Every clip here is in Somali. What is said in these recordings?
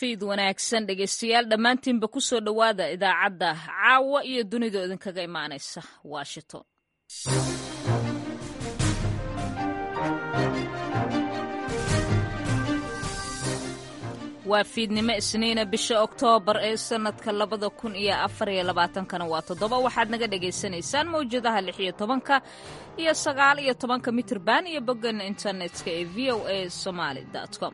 fiid wanaagsan dhegaystayaal dhammaantiinba ku soo dhowaada idaacadda caawa iyo dunida idinkaga imaanaysa washington. waa fiidnimo isniina bisha oktoobar ee sannadka 2024 waa 7 waxaad naga dhagaysanaysaan mawjadaha 16 iyo 19 mitirban iyo boggan internetka ee voasomali.com.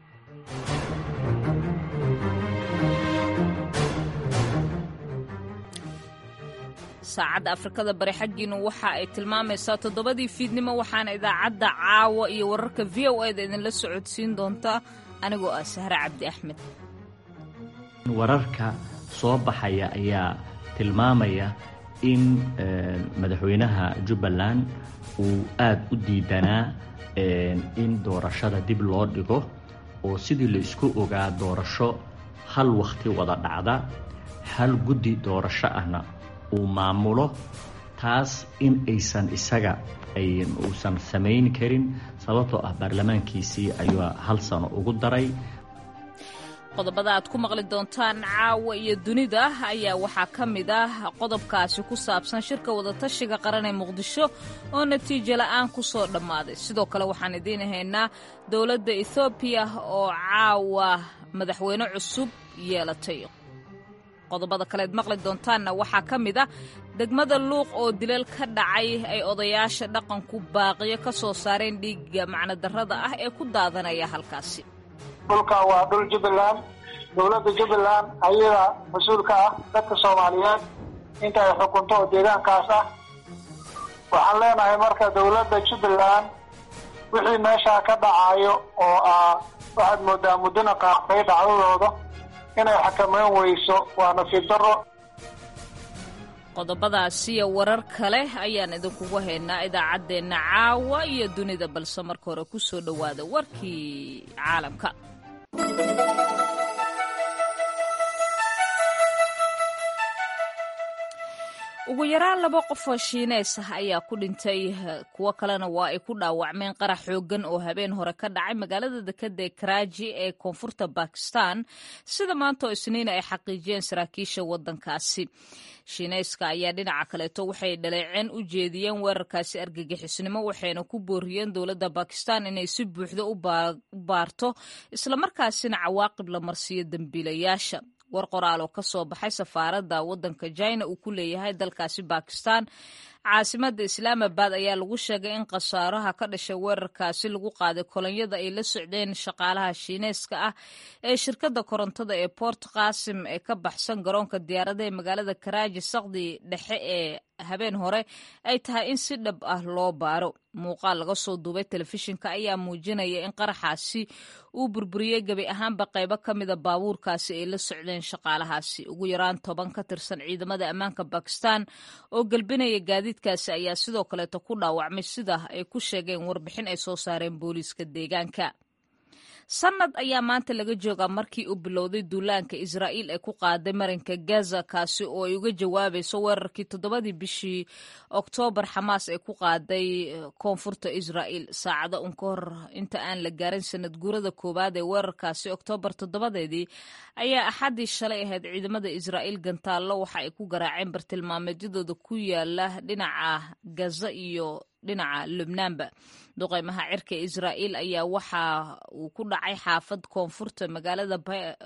saacadda afrikada bari xaggiinu waxa ay tilmaamaysaa 7dii fiidnimo waxaana idaacadda caawa iyo wararka VOA-da idinla socodsiin doontaa anigoo ah Sahra Cabdi Axmed. wararka soo baxaya ayaa tilmaamaya in madaxweynaha Jubbaland uu aad u diidanaa in doorashada dib loo dhigo oo sidii la isku ogaa doorasho hal waqti wada dhacda hal guddi doorasho ahna uu maamulo taas in aysan isaga uusan samayn karin sababtoo ah baarlamaankiisii ayuu hal sano ugu daray. qodobada aad ku maqli doontaan caawa iyo dunida ayaa waxaa ka mid ah qodobkaasi ku saabsan shirka wadatashiga qaran ee Muqdisho oo natiijo la'aan ku soo dhammaaday. sidoo kale waxaan idiin haynaa dowladda Ethiopia oo caawa madaxweyne cusub yeelatay. qodobada kaleed maqli doontaanna waxaa ka mid ah degmada Luuq oo dilal ka dhacay ay odayaasha dhaqanku baaqiyo ka soo saareen dhiigga macna darrada ah ee ku daadanaya halkaasi. dhulka waa dhul Jubbaland, dowladda Jubbaland ayada mas'uulka ah dadka Soomaaliyeed inta ay xukunto deegaankaas ah. waxaan leenahay marka dowladda Jubbaland wixii meesha ka dhacayo oo waxaad moodaa mudana qaaqay dhacdadooda inay xakameyn weyso waa nasiib darro. qodobadaasi iyo warar kale ayaan idinkugu haynaa idaacaddeenna caawa iyo dunida balse marka hore ku soo dhowaada warkii caalamka. ugu yaraan 2 qof oo Shiineys ah ayaa ku dhintay kuwo kalena waa ay ku dhaawacmeen qarax xooggan oo habeen hore ka dhacay magaalada dekedda Karachi ee koonfurta Pakistan sida maanta oo Isniin ay xaqiijiyeen saraakiisha waddankaasi. Shiineyska ayaa dhinaca kaleeto waxay dhaleeceen u jeediyeen weerarkaasi argagixisnimo waxayna ku booriyeen dowladda Pakistan inay si buuxda u baarto isla markaasina cawaaqib la marsiyo dambiilayaasha. war qoraal oo ka soo baxay safaaradda waddanka China uu ku leeyahay dalkaasi Pakistan caasimadda Islamabad ayaa lagu sheegay in khasaaraha ka dhashay weerarkaasi lagu qaaday kolonyada ay la socdeen shaqaalaha Shiineyska ah ee shirkadda korontada ee Port Qasim ee ka baxsan garoonka diyaaradaha ee magaalada Karachi saqdi dhexe ee habeen hore ay tahay in si dhab ah loo baaro. muuqaal laga soo duubay telefishinka ayaa muujinaya in qaraxaasi uu burburiyey gabi ahaanba qaybo ka mida baabuurkaasi ay la socdeen shaqaalahaasi. ugu yaraan 10 ka tirsan ciidamada ammaanka Pakistan oo galbinaya gaadiidkaasi ayaa sidoo kaleeto ku dhaawacmay sida ay ku sheegeen warbixin ay soo saareen booliiska deegaanka. sanad ayaa maanta laga joogaa markii uu bilowday duulaanka Israa'iil ee ku qaaday marinka Gaza kaasi oo ay uga jawaabayso weerarkii 7dii bishii Oktoobar Xamaas ee ku qaaday koonfurta Israa'iil. saacado un ka hor inta aan la gaarin sanad guurada koowaad ee weerarkaasi Oktoobar 7deedii ayaa axadii shalay ahayd ciidamada Israa'iil gantaallo waxa ay ku garaaceen bartilmaameedyadooda ku yaala dhinaca Gaza iyo dhinaca Lubnaanba. duqeymaha cirka Israa'iil ayaa waxa uu ku dhacay xaafad koonfurta magaalada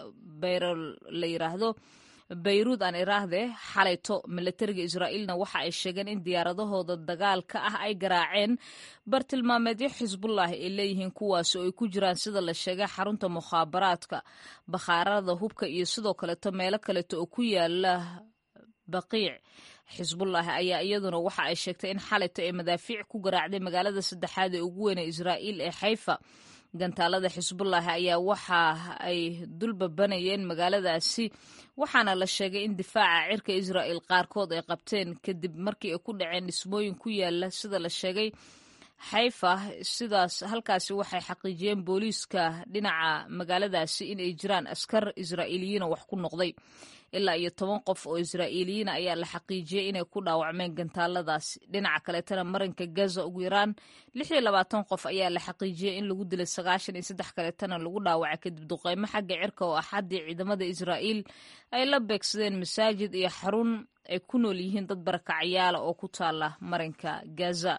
Beirut aan iraahde xalayto. militariga Israa'iilna waxa ay sheegeen in diyaaradahooda dagaalka ah ay garaaceen bartilmaameedyo Xisbullah ay leeyihiin kuwaas oo ay ku jiraan sida la sheegay xarunta mukhaabaraadka, bakhaarada hubka iyo sidoo kaleeto meelo kaleeto oo ku yaala Baqiic. Xisbullah ayaa iyaduna waxa ay sheegtay in xalayto ay madaafiic ku garaacday magaalada saddexaad ee ugu weyn ee Israa'iil ee Haifa. gantaalada Xisbullah ayaa waxa ay dulbabanayeen magaaladaasi waxaana la sheegay in difaaca cirka Israa'iil qaarkood ay qabteen kadib markii ay ku dhaceen dhismooyin ku yaala sida la sheegay xayfa sidaas halkaasi waxay xaqiijiyeen booliiska dhinaca magaaladaasi in ay jiraan askar israa'iiliyiina wax ku noqday ilaa iyo 10 qof oo israa'iiliyiina ayaa la xaqiijiyey inay ku dhaawacmeen gantaaladaasi dhinaca kaleetana marinka gaza ugu yaraan 26 qof ayaa la xaqiijiyey in lagu dilay 93 kaleetana lagu dhaawacay kadib duqeymo xagga cirka oo axadii ciidamada israa'iil ay la beegsadeen masaajid iyo xarun ay ku nool yihiin dad barakacyaala oo ku taala marinka gaza.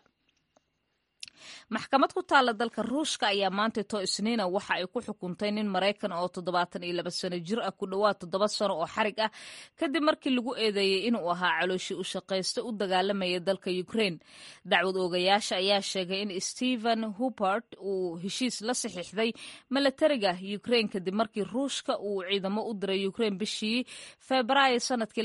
maxkamad ku taala dalka ruushka ayaa maanta too isniina waxa ay ku xukuntay nin Mareykan oo 72 sano jir ah ku dhawaad 7 sano oo xarig ah kadib markii lagu eedeeyay inuu ahaa calooshii u shaqeysta u dagaalamaya dalka Ukraine. dacwad oogayaasha ayaa sheegay in Stephen Huppert uu heshiis la saxiixday milatariga Ukraine kadib markii ruushka uu ciidamo u diray Ukraine bishii Febraayo sanadkii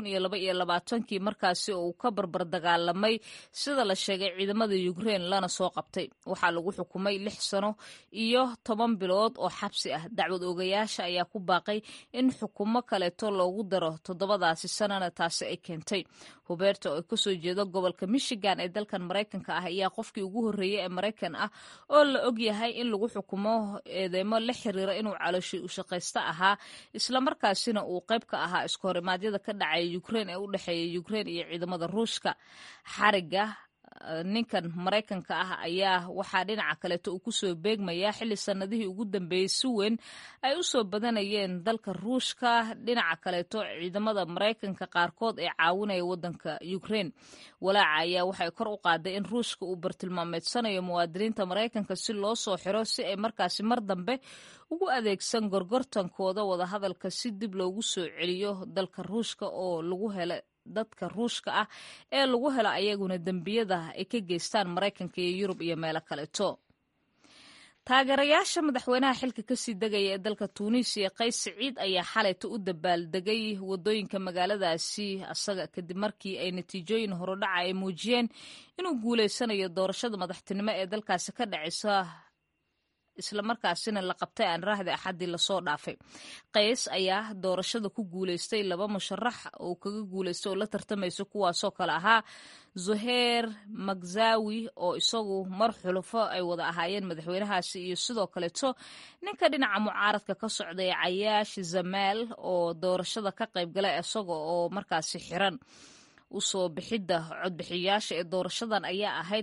2022 markaasi oo uu ka barbar dagaalamay sida la sheegay ciidamada Ukraine lana soo qabtay. waxaa lagu xukumay 6 sano iyo 10 bilood oo xabsi ah. dacwad oogayaasha ayaa ku baaqay in xukumo kaleeto loogu daro 7daasi sanana taasi ay keentay. Huberto oo kasoo jeedo gobolka Michigan ee dalkan Mareykanka ah ayaa qofkii ugu horeeyay ee Mareykan ah oo la og yahay in lagu xukumo eedeymo la xiriira inuu calooshii u shaqeysta ahaa isla markaasina uu qayb ka ahaa iskoorimaadiyada ka dhacay Ukraine ee u dhaxeeyay Ukraine iyo ciidamada Ruushka. xariga ninkan Mareykanka ah ayaa waxaa dhinaca kaleeto uu kusoo beegmaya xilli sanadihii ugu dambeeyay si weyn ay u soo badanayeen dalka Ruushka. dhinaca kaleeto ciidamada Mareykanka qaarkood ee caawinaya wadanka Ukraine. walaaca ayaa waxay kor u qaaday in Ruushka uu bartilmaameedsanayo muwaadiniinta Mareykanka si loo soo xiro si ay markaasi mar dambe ugu adeegsan gorgortankooda wada hadalka si dib loogu soo celiyo dalka Ruushka oo lagu helay dadka Ruushka ah ee lagu helo ayaguna dambiyada ay ka geystaan Mareykanka iyo Yurub iyo meelo kaleeto. taageerayaasha madaxweynaha xilka ka sii degaya ee dalka Tunisia Qays Saciid ayaa xalayta u dabaaldegay wadooyinka magaaladaasi asaga kadib markii ay natiijooyin horodhaca ay muujiyeen inuu guuleysanayo doorashada madaxtinimo ee dalkaasi ka dhacaysa isla markaasina la qabtay aan raahday axadii la soo dhaafay. Qays ayaa doorashada ku guuleystay 2 musharax oo kaga guuleystay oo la tartamayso kuwaasoo kale ahaa Zuhair Magzawi oo isagu mar xulufo ay wada ahaayeen madaxweynahaasi iyo sidoo kaleeto ninka dhinaca mucaaradka ka socday Ayash Zamal oo doorashada ka qayb galay isaga oo markaasi xiran. usoo bixidda codbixiyaasha ee doorashadan ayaa ahayd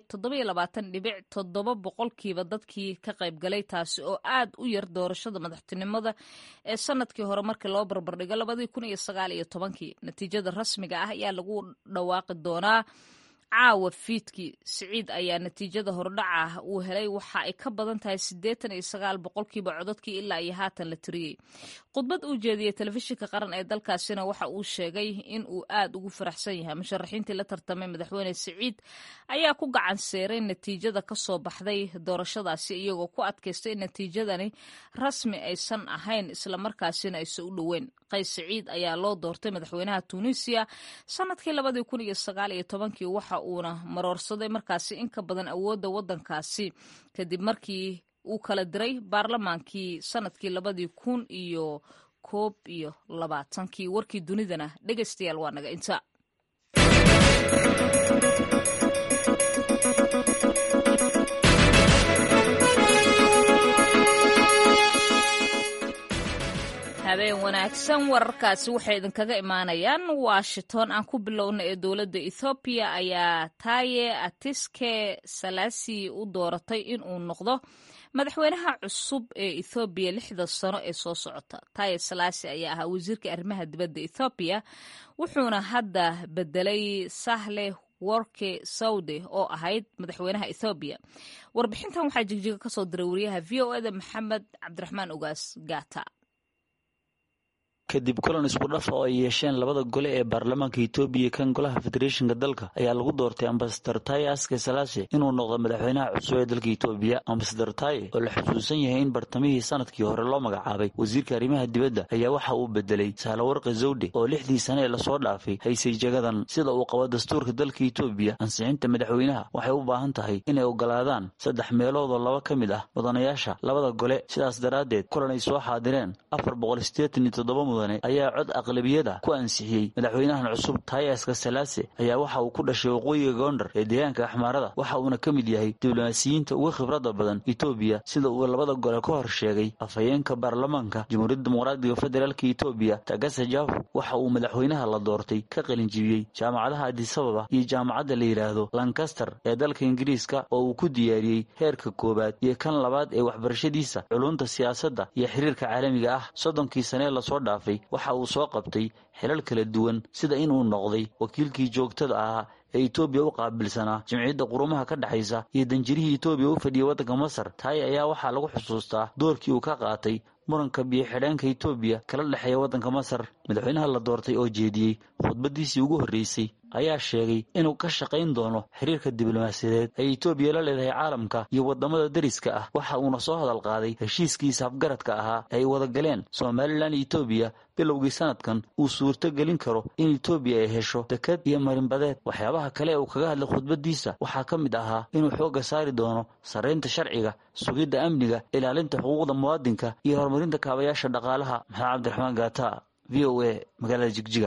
27.7% dadkii ka qayb galay taasi oo aad u yar doorashada madaxtinimada ee sanadkii hore markii loo barbardhigo 2019. natiijada rasmiga ah ayaa lagu dhawaaqi doonaa caawa fiidkii. Saciid ayaa natiijada hordhaca uu helay waxa ay ka badan tahay 89% codadkii ilaa iyo haatan la tiriyay. khudbad uu jeediyay telefishinka qaran ee dalkaasina waxa uu sheegay in uu aad ugu faraxsan yahay. musharaxiintii la tartamay madaxweyne Saciid ayaa ku gacan seeray natiijada ka soo baxday doorashadaasi iyagoo ku adkaystay in natiijadani rasmi aysan ahayn isla markaasina aysan u dhoweyn. Qays Saciid ayaa loo doortay madaxweynaha Tunisia sanadkii 2019 waxa uuna maroorsaday markaasi in ka badan awoodda wadankaasi kadib markii uu kala diray baarlamaankii sanadkii 2021. warkii dunidana dhegaystayaal waa naga inta. habeen wanaagsan. wararkaasi waxay idinkaga imaanayaan Washington. aan ku bilowna ee dowladda Ethiopia ayaa Taye Atiske Salasi u dooratay in uu noqdo madaxweynaha cusub ee Ethiopia 6 sano ee soo socota. Taye Salasi ayaa ahaa wasiirka arrimaha dibadda Ethiopia wuxuuna hadda bedelay Sahle Worke Saude oo ahayd madaxweynaha Ethiopia. warbixintan waxaa jigjiga ka soo diray wariyaha VOA Maxamed Cabdiraxmaan Ugaas Gaata. kadib kulan isku dhaf oo ay yeesheen labada gole ee baarlamaanka Itoobiya kan golaha federationka dalka ayaa lagu doortay Ambassador Taye Aske Salasi inuu noqdo madaxweynaha cusub ee dalka Itoobiya. Ambassador Taye oo la xusuusan yahay in bartamihii sanadkii hore loo magacaabay wasiirka arrimaha dibadda ayaa waxa uu bedelay Sahle Worke Saude oo 6 sano ee la soo dhaafay haysay jagadan. sida uu qabo dastuurka dalka Itoobiya ansixinta madaxweynaha waxay u baahan tahay inay ogolaadaan 3 meelood oo 2 kamid ah mudanayaasha labada gole. sidaas daraadeed kulan ay soo xaadireen 487 mudane ayaa cod aqlabiyada ku ansixiyey madaxweynahan cusub Taayaska Salaase ayaa waxa uu ku dhashay waqooyiga Gondar ee deegaanka Axmaarada waxa uuna ka mid yahay diblomaasiyiinta ugu khibradda badan Itoobiya sida uu labada gole ka hor sheegay afhayeenka baarlamaanka Jamhuuriyadda Dimuqraadiga Federaalka Itoobiya Tagasa Jafu waxa uu madaxweynaha la doortay ka qalin jibiyey jaamacadaha Addis Ababa iyo jaamacadda la yiraahdo Lancaster ee dalka Ingiriiska oo uu ku diyaariyey heerka koobaad iyo kan labaad ee waxbarashadiisa culunta siyaasadda iyo xiriirka caalamiga ah 30 sano la soo dhaafay waxa uu soo qabtay xilal kala duwan sida in uu noqday wakiilkii joogtada ahaa ee Itoobiya u qaabilsanaa Jamciyadda Quruumaha ka dhaxaysa iyo danjirihii Itoobiya u fadhiyay waddanka Masar taay ayaa waxaa lagu xusuustaa doorkii uu ka qaatay muranka biyo xidheenka Itoobiya kala dhaxeeya waddanka Masar madaxweynaha la doortay oo jeediyey khudbadiisii ugu horeysay ayaa sheegay inuu ka shaqayn doono xiriirka diblomaasiyadeed ee Itoobiya la leedahay caalamka iyo wadamada dariska ah waxa uu soo hadal qaaday heshiiskiisa afgaradka ahaa ay wada galeen Soomaaliland iyo Itoobiya bilowgii sanadkan uu suurto gelin karo in Itoobiya ay hesho dekad iyo marinbadeed waxyaabaha kale uu kaga hadlay khudbadiisa waxaa ka mid ahaa inuu xooga saari doono sareynta sharciga sugidda amniga ilaalinta xuquuqda muwaadinka iyo horumarinta kaabayaasha dhaqaalaha Maxamed Cabdiraxmaan Gaata VOA magaalada Jigjiga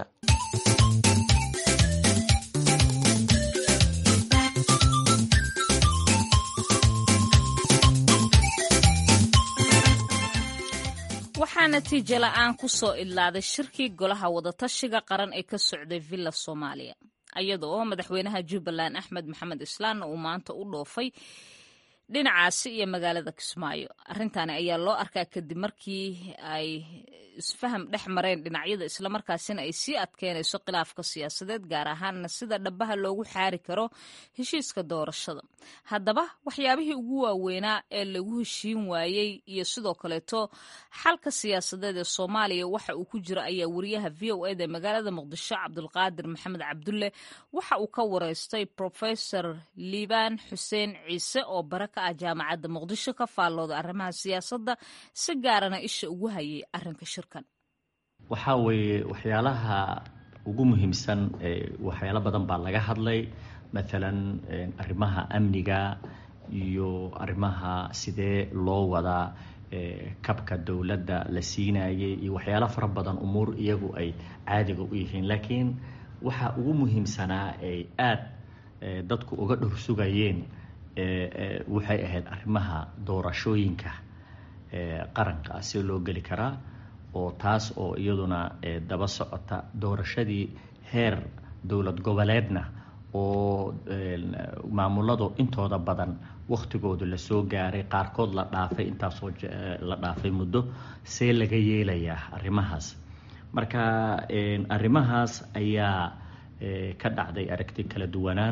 waxaa natiijo la'aan ku soo idlaaday shirkii golaha wadatashiga qaran ee ka socday Villa Soomaaliya iyadoo madaxweynaha Jubbaland Axmed Maxamed Islaan uu maanta u dhoofay dhinacaasi iyo magaalada Kismaayo arrintan ayaa loo arkaa kadib markii ay isfaham dhex mareen dhinacyada isla markaasina ay sii adkeynayso khilaafka siyaasadeed gaar ahaan sida dhabaha loogu xaari karo heshiiska doorashada haddaba waxyaabihii ugu waaweynaa ee lagu heshiin waayey iyo sidoo kaleeto xalka siyaasadeed ee Soomaaliya waxa uu ku jiro ayaa wariyaha VOA ee magaalada Muqdisho Cabdulqaadir Maxamed Cabdulle waxa uu ka wareystay Professor Liibaan Xuseen Ciise oo baraka ah jaamacadda Muqdisho ka faallooda arrimaha siyaasadda si gaarana isha ugu hayay arrinka shirkan waxa weeye waxyaalaha ugu muhiimsan waxyaalo badan baa laga hadlay مثلا arrimaha amniga iyo arrimaha sidee loo wada kabka dawladda la siinayay iyo waxyaalo fara badan umuur iyagu ay caadiga u yihiin laakiin waxa ugu muhiimsanaa ay aad dadku uga dhursugayeen waxay ahayd arrimaha doorashooyinka qaranka si loo gali karaa oo taas oo iyaduna daba socota doorashadii heer dawlad goboleedna oo maamuladu intooda badan waqtigoodu la soo gaaray qaarkood la dhaafay intaasoo la dhaafay muddo see laga yeelayaa arrimahaas marka arrimahaas ayaa ka dhacday aragti kala duwanaan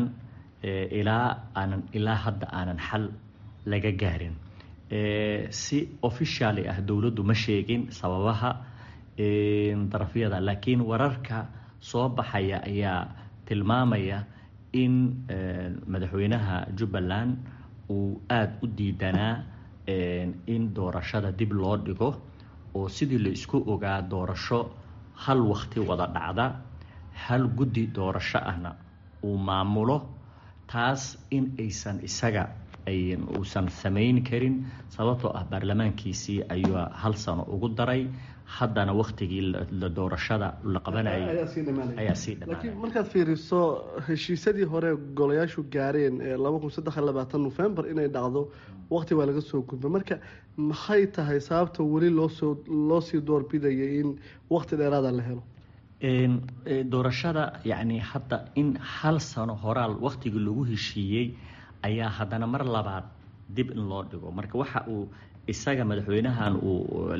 ilaa hadda aanan xal laga gaarin si officially ah dawladdu ma sheegin sababaha darafyada laakiin wararka soo baxaya ayaa tilmaamaya in madaxweynaha Jubbaland uu aad u diidanaa in doorashada dib loo dhigo oo sidii la isku ogaa doorasho hal waqti wada dhacda hal guddi doorasho ahna uu maamulo taas in aysan isaga uusan samayn karin sababtoo ah baarlamaankiisii ayuu hal sano ugu daray haddana waqtigii la doorashada la qabanayay ayaa sii dhamaaday laakiin markaad fiiriso heshiisyadii hore golayaashu gaareen 2023 November inay dhacdo waqti waa laga soo gudbay marka maxay tahay sababta wali loo sii doorbidayay in waqti dheeraad la helo doorashada yani hadda in hal sano horaal waqtigii lagu heshiiyey ayaa haddana mar labaad dib in loo dhigo marka waxa uu isaga madaxweynahan uu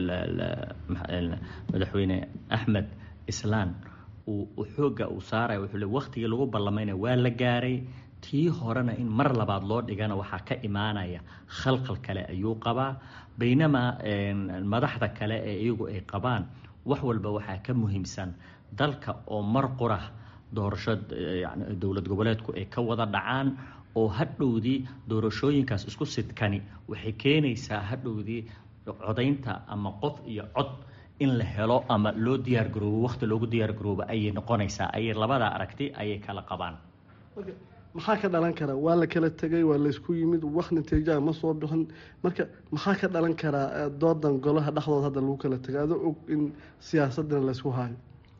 madaxweyne Axmed Islaan uu xooga uu saaray wuxuu leeyahay waqtigii lagu ballamayna waa la gaaray tii horena in mar labaad loo dhigana waxa ka imaanaya khalqal kale ayuu qabaa baynama madaxda kale ee iyagu ay qabaan wax walba waxa ka muhiimsan dalka oo mar qura doorasho yani dawlad goboleedku ay ka wada dhacaan oo hadhowdii doorashooyinkaas isku sidkani waxay keenaysaa hadhowdii codaynta ama qof iyo cod in la helo ama loo diyaar garoobo waqti loogu diyaar garoobo ayay noqonaysaa ayay labada aragti ayay kala qabaan maxaa ka dhalan kara waa la kala tegay waa la isku yimid wax natiijaha ma soo bixin marka maxaa ka dhalan karaa doodan golaha dhexdooda hadda lagu kala tegay adoo og in siyaasadana laysku hayo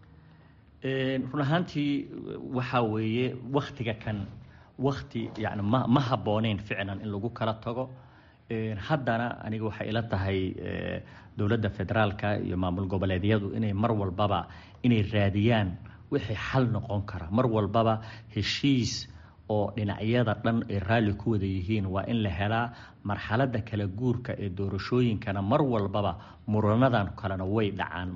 run ahaantii waxaa weeye waktiga kan wakti yani ma habbooneyn ficlan in lagu kala tago haddana aniga waxay ila tahay dowladda federaalka iyo maamul goboleedyadu inay mar walbaba inay raadiyaan wixii xal noqon kara mar walbaba heshiis oo dhinacyada dhan ay raalli ku wada yihiin waa in la helaa marxaladda kala guurka ee doorashooyinkana mar walbaba muranadan kalena way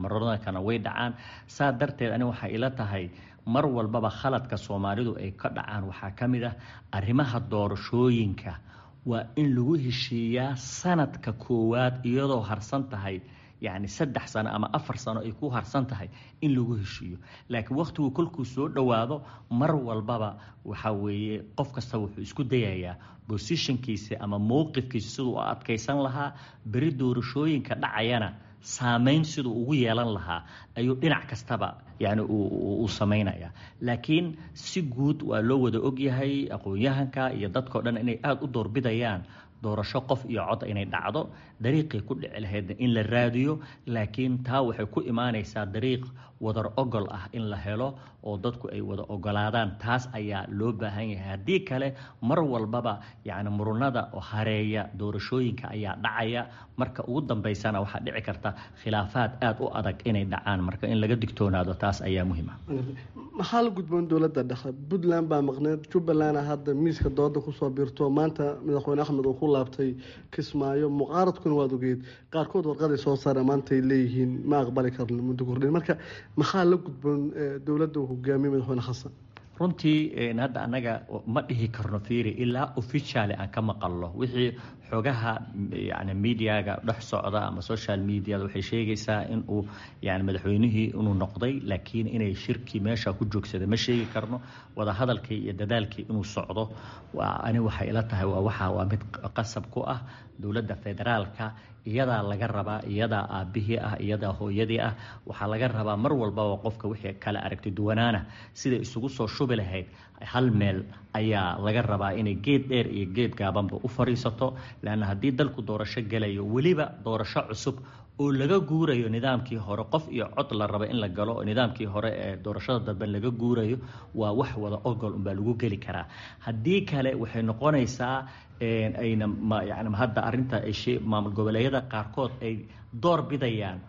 dhacaan saa darteed aniga waxay ila tahay mar walbaba khaladka soomaalidu ay ka dhacaan waxaa ka mid ah arrimaha doorashooyinka waa in lagu heshiiyaa sanadka koowaad iyadoo harsan tahay yani 3 sano ama 4 sano ay ku harsan tahay in lagu heshiiyo laakiin waqtigu kolkuu soo dhawaado mar walbaba waxa weeye qof kasta wuxuu isku dayayaa positionkiisa ama mowqifkiisa siduu u adkaysan lahaa beri doorashooyinka dhacayana saameyn siduu ugu yeelan lahaa ayuu dhinac kastaba yani uu sameynaya laakiin si guud waa loo wada ogyahay aqoon-yahanka iyo dadkoo dhan inay aada u doorbidayaan doorasho qof iyo cod inay dhacdo dariiqii ku dhici lahayd in la raadiyo laakiin taa waxay ku imaanaysaa dariiq wadar ogol ah in la helo oo dadku ay wada ogolaadaan taas ayaa loo baahan yahay haddii kale mar walbaba yani murunada oo hareeya doorashooyinka ayaa dhacaya marka ugu dambaysana waxaa dhici karta khilaafaad aada u adag inay dhacaan marka in laga digtoonaado taas ayaa muhiim ah maxaa la gudboon dowladda dhexe puntland baa maqneed jubbaland hadda miiska dooda kusoo biirto maanta madaxweyne axmed uu ku laabtay kismaayo mucaaradkuna waad ogeed qaarkood warqaday soo saareen maanta ay leeyihiin ma aqbali karno muddo kordhin marka maxaa la gudboon dowladda uu hogaamiyey madaxweyne xasan runtii hadda annaga ma dhihi karno fiiri ilaa officially aan ka maqalno wixii xogaha yani mediaga dhex socda ama social mediada waxay sheegaysaa in uu yani madaxweynihii inuu noqday laakiin inay shirkii meesha ku joogsaday ma sheegi karno wada hadalkii iyo dadaalkii inuu socdo ani waxay ila tahay waa mid qasab ku ah dowladda federaalka iyadaa laga rabaa iyadaa aabihii ah iyadaa hooyadii ah waxaa laga rabaa mar walbaba qofka wixii kala aragti duwanaana siday isugu soo shubi lahayd hal meel ayaa laga rabaa inay geed dheer iyo geed gaabanba u fariisato leanna haddii dalku doorasho gelayo weliba doorasho cusub oo laga guurayo nidaamkii hore qof iyo cod la raba in la galo oo nidaamkii hore ee doorashada dambe laga guurayo waa wax wada ogol unbaa lagu geli karaa haddii kale waxay noqonaysaa ayna yani hadda arrinta maamul goboleedyada qaarkood ay door bidayaan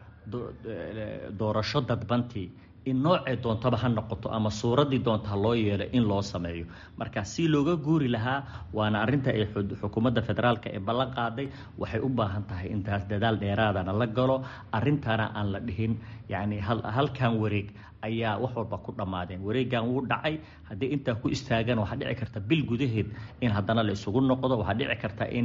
doorasho dadbantii in noocee doontaba ha noqoto ama suuraddii doonta ha loo yeelo in loo sameeyo marka si looga guuri lahaa waana arrinta ay xukuumadda federaalka ee ballan qaaday waxay u baahan tahay intaas dadaal dheeraadana la galo arrintana aan la dhihin yani halkan wareeg ayaa wax walba ku dhammaadeen wareegan wuu dhacay haddii intaa ku istaagan waxaa dhici karta bil gudaheed in haddana la isugu noqdo waxaa dhici karta in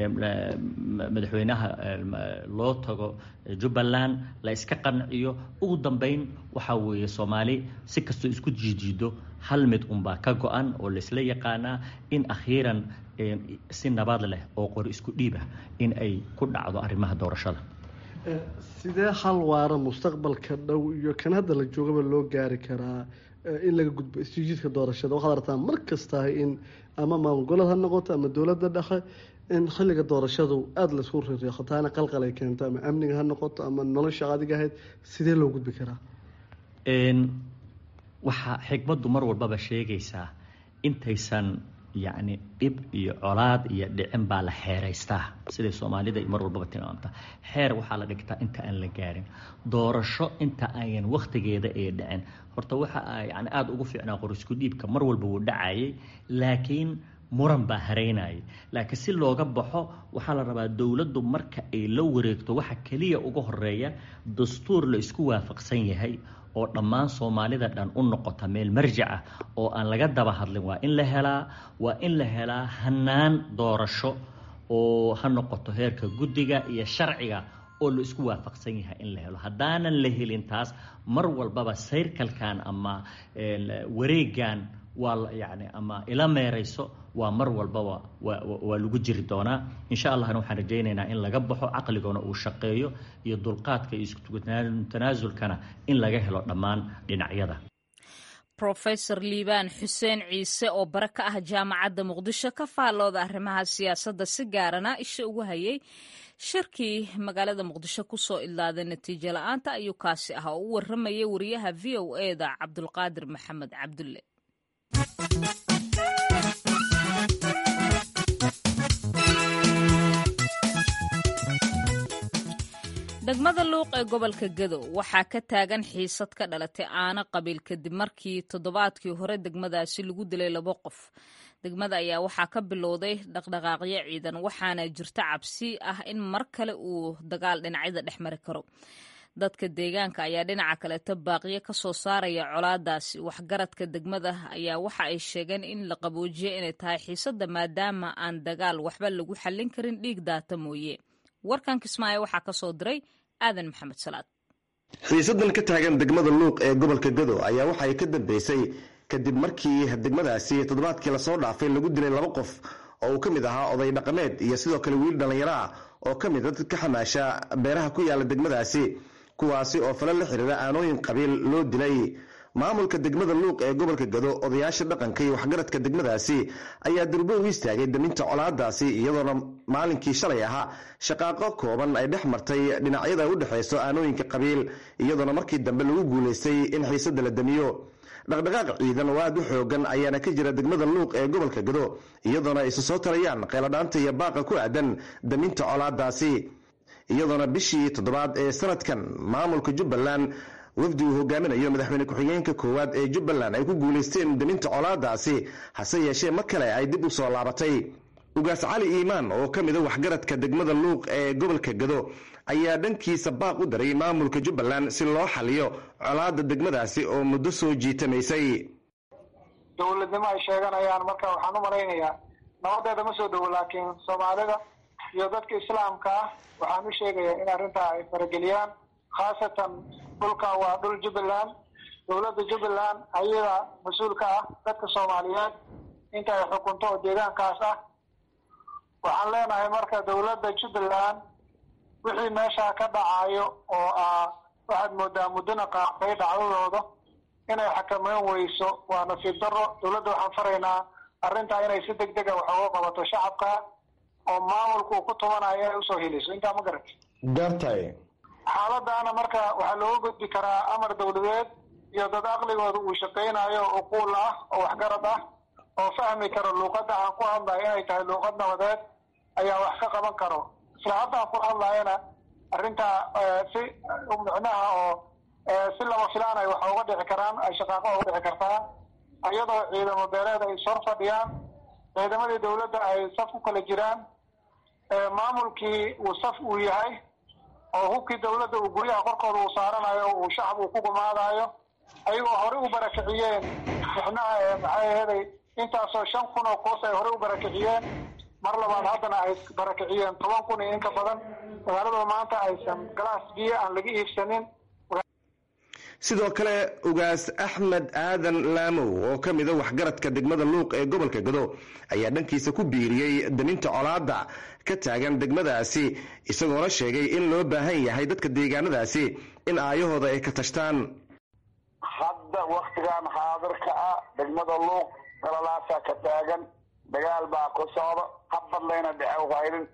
madaxweynaha loo tago jubbaland la iska qanciyo ugu dambeyn waxaa weeye soomaali si kastoo isku jiijiido hal mid unbaa ka go-an oo laisla yaqaanaa in akhiiran si nabad leh oo qori isku dhiib ah in ay ku dhacdo arrimaha doorashada sidee hal waara mustaqbalka dhow iyo kan hadda la joogaba loo gaari karaa in laga gudbo isjiidka doorashada waxaad aragtaa mar kasta in ama maamul goboleed ha noqoto ama dowladda dhexe in xilliga doorashadu aada laisku rireeqo taana qalqal ay keento ama amniga ha noqoto ama nolosha adiga ahayd sidee loo gudbi karaa waxaa xigmaddu mar walbaba sheegaysaa intaysan yacni dhib iyo colaad iyo dhicin baa la xeeraystaa siday soomaalida mar walbaba tilmaamta xeer waxaa la dhigtaa inta aan la gaarin doorasho inta ayan wakhtigeeda ee dhicin horta waxa yani aada ugu fiicnaa qorisku dhiibka mar walba wuu dhacayay laakiin muran baa hareynayay laakiin si looga baxo waxaa la rabaa dowladdu marka ay la wareegto waxa keliya uga horeeya dastuur la isku waafaqsan yahay oo dhammaan soomaalida dhan u noqota meel marjac ah oo aan laga daba hadlin waa in la helaa hanaan doorasho oo ha noqoto heerka guddiga iyo sharciga oo la isku waafaqsan yahay in la helo haddaanan la helin taas mar walbaba sayrkalkan ama wareegan waa yani ama ila meerayso waa mar walbaba waa lagu jiri doonaa insha allahna waxaan rajaynaynaa in laga baxo caqligona uu shaqeeyo iyo dulqaadka iyo isku tanaasulkana in laga helo dhammaan dhinacyada rofesor liibaan xuseen ciise oo bare ka ah jaamacadda muqdisho ka faallooda arrimaha siyaasadda si gaarana isha ugu hayay shirkii magaalada muqdisho kusoo idlaaday natiijo la-aanta ayuu kaasi ahaa oo u waramayay wariyaha v o eda cabdulqaadir maxamed cabdulle. degmada luuq ee gobolka Gado waxaa ka taagan xiisad ka dhalatay aana qabiil kadib markii toddobaadkii hore degmadaasi lagu dilay 2 qof. degmada ayaa waxaa ka bilowday dhaqdhaqaaqyo ciidan waxaana jirta cabsi ah in mar kale uu dagaal dhinacyada dhex mari karo. dadka deegaanka ayaa dhinaca kaleeta baaqiyo ka soo saaraya colaadaasi. waxgaradka degmada ayaa waxa ay sheegeen in la qaboojiyo inay tahay xiisadda maadaama aan dagaal waxba lagu xallin karin dhiig daata mooye. warkan Kismaayo waxaa ka soo diray aadan maxamed salaad. xiisadan ka taagan degmada luuq ee gobolka Gado ayaa waxay ka dambeysay kadib markii degmadaasi toddobaadkii la soo dhaafay lagu dilay 2 qof oo uu ka mid ahaa oday dhaqameed iyo sidoo kale wiil dhalinyaro ah oo ka mid ah dadka xamaasha beeraha ku yaala degmadaasi kuwaasi oo fala la xiriira aanooyin qabiil loo dilay. maamulka degmada luuq ee gobolka Gado odayaasha dhaqanka iyo waxgaradka degmadaasi ayaa durbo u istaagay daminta colaadaasi iyadoona maalinkii shalay ahaa shaqaaqo kooban ay dhex martay dhinacyada u dhaxeyso aanooyinka qabiil iyadoona markii dambe lagu guuleystay in xiisada la damiyo. dhaqdhaqaaq ciidan oo aad u xoogan ayaana ka jira degmada luuq ee gobolka Gado iyadoona ay soo tarayaan qeyladhaanta iyo baaqa ku aadan daminta colaadaasi iyadoona bishii 7 ee sanadkan maamulka Jubbaland wafdi uu hogaaminayo madaxweyne ku-xigeenka koowaad ee Jubbaland ay ku guuleysteen daminta colaadaasi hase yeeshee mar kale ay dib u soo laabatay. ugaas cali iimaan oo ka mid ah waxgaradka degmada luuq ee gobolka Gado ayaa dhankiisa baaq u daray maamulka Jubbaland si loo xaliyo colaada degmadaasi oo muddo soo jiitamaysay. dowladnimo ay sheeganayaan marka waxaan u malaynayaa nabadeeda ma soo dhowo laakiin Soomaalida iyo dadka Islaamka ah waxaan u sheegayaa in arrinta ay farageliyaan khaasatan dhulka waa dhul Jubbaland. dowladda Jubbaland ayada mas'uul ka ah dadka Soomaaliyeed inta ay xukunto deegaankaas ah. waxaan leenahay marka dowladda Jubbaland wixii meesha ka dhacayo oo waxaad moodaa mudana qaaqay dhacdadooda inay xakameyn weyso waa nasiib darro. dowladda waxaan faraynaa arrinta inay si degdeg ah wax uga qabato shacabka oo maamulku ku tumanayo ay usoo heliso intaa ma gartay xaaladana marka waxaa looga gudbi karaa amar dowladeed iyo dad aqligooda uu shaqeynayo oo quul ah oo waxgarad ah oo fahmi karo luuqadda aan ku hadlayo inay tahay luuqad nabadeed ayaa wax ka qaban karo. isla hadda aan ku hadlayana arrinta si micnaha oo si lama filaan ay wax uga dhici karaan ay shaqaaqo uga dhici kartaa iyadoo ciidamo beeleed ay soo fadhiyaan ciidamadii dowladda ay saf ku kala jiraan maamulkii uu saf uu yahay oo hubkii dowladda uu guryaha korkooda uu saaranayo uu shacab uu ku gumaadayo ayagoo hore u barakiciyeen micnaha maxay ahayd intaasoo 5,000 oo qoys ay hore u barakiciyeen mar labaad haddana ay barakiciyeen 10,000 in ka badan magaalada maanta aysan galaas biyo aan laga iibsanin. sidoo kale ugaas Axmed Aadan Laamow oo ka mid ah waxgaradka degmada luuq ee gobolka Gado ayaa dhankiisa ku biiriyay daminta colaada ka taagan degmadaasi isagoo sheegay in loo baahan yahay dadka deegaanadaasi in aayahooda ay ka tashtaan. hadda waqtigan xaadirka ah degmada luuq qalalaasa ka taagan dagaal baa ku socda habadlayna dhaco wayrin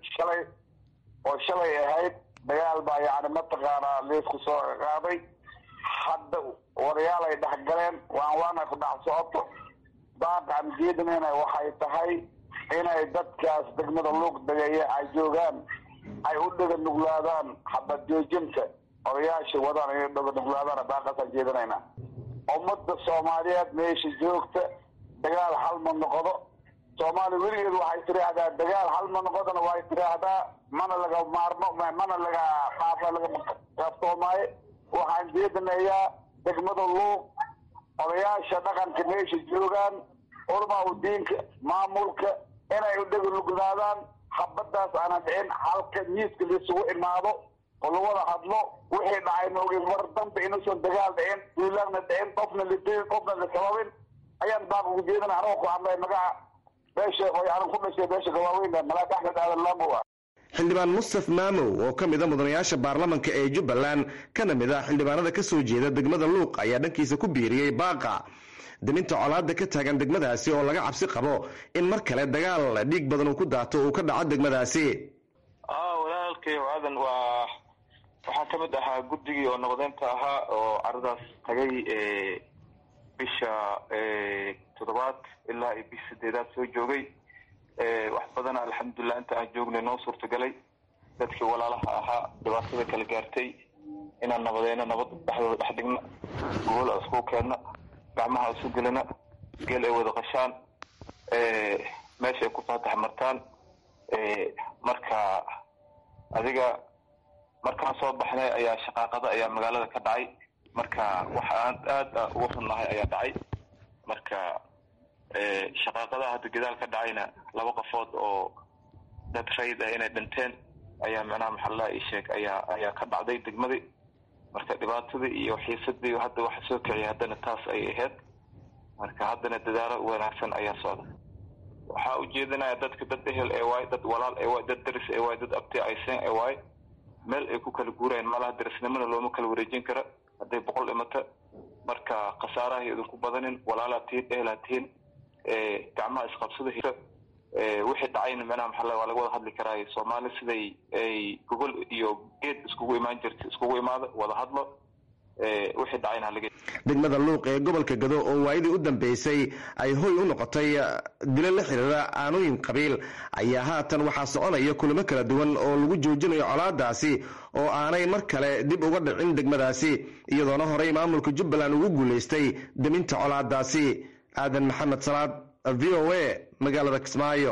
shalay ahayd dagaal baa yaani mataqaana leesku soo qaaday hadda warayaal ay dhaxgaleen waana ku dhac socoto baaqan jeedinayna waxay tahay inay dadkaas degmada luuq dagaya ay joogaan ay u dhaga nuglaadaan xabad joojinta odayaasha wadaan ay dhaga nuglaadaan baaqasan jeedinayna ummadda Soomaaliyeed meesha joogta dagaal hal ma noqdo. Soomaali weligeed waxay tiraahdaa dagaal hal ma noqodana way tiraahdaa mana laga maarmo mana laga qaafa laga qaftoomaay. waxaan jeedinayaa degmada luuq odayaasha dhaqanka meesha joogaan urmaa u diinka maamulka inay u dhaga nuglaadaan xabadaas aana dhicin halka miiska lisugu imaado oo lagu wada hadlo wixii dhacay noogay war dambe inuusan dagaal dhicin duulaanna dhicin qofna la dilin qofna la sababin ayaan baaq ugu jeedinaa anoo ku hadlay magaca beesha oo aan ku dhashay beesha gawaaweyna Malaak Axmed Aadan Laamow. xildhibaan Mustaf Maamow oo ka mid ah mudanayaasha baarlamaanka ee Jubbaland kana mid ah xildhibaanada ka soo jeeda degmada luuq ayaa dhankiisa ku biiriyay baaqa daminta colaada ka taagan degmadaasi oo laga cabsi qabo in mar kale dagaal dhiig badan uu ku daato uu ka dhaco degmadaasi. walaalkay aadan waxaan ka mid ahaa guddigii oo nabadeynta ahaa oo caradaas tagay bisha 7 ilaa bisha 8 soo joogay. wax badan alxamdulillah inta aan joognay noo suurtagalay dadkii walaalaha ahaa dhibaatada kala gaartay inaan nabadeyno nabad dhexdooda dhex dhigna gobol isku keenna gacmaha isu gelina geel ay wada qashaan meesha ay ku faatax martaan marka adiga markaan soo baxnay ayaa shaqaaqada ayaa magaalada ka dhacay marka waxa aad ugu xunnahay ayaa dhacay marka shaqaaqada hadda gadaal ka dhacayna 2 qofood oo dad rayd ah inay dhinteen ayaa macnaha maxalla ay sheeg ayaa ka dhacday degmadii marka dhibaatadii iyo xiisadii hadda waxa soo kiciyay haddana taas ay ahayd marka haddana dadaalo wanaagsan ayaa socda. waxa ujeedinaya dadka dad ehel ee waay dad walaal ee waay dad daris ee waay dad abti aysan ee waay meel ay ku kala guureen malaha darisnimada looma kala wareejin karo hadday 100 imata marka khasaaraha idinku badanin walaalaatiin ehelaatiin gacmaha isqabsada hira wixii dhacayna macnaha maxalla waa laga wada hadli karaa Soomaali siday ay gogol iyo geed iskugu imaan jirtay iskugu imaado wada hadlo wixii dhacayna laga degmada Luuq ee gobolka Gado oo waayadii u dambeysay ay hoy u noqotay dilal la xiriira aanooyin qabiil ayaa haatan waxaa soconaya kulamo kala duwan oo lagu joojinayo colaadaasi oo aanay mar kale dib uga dhicin degmadaasi iyadoona horey maamulka Jubbaland ugu guuleystay daminta colaadaasi. aadan maxamed salaad VOA magaalada Kismaayo.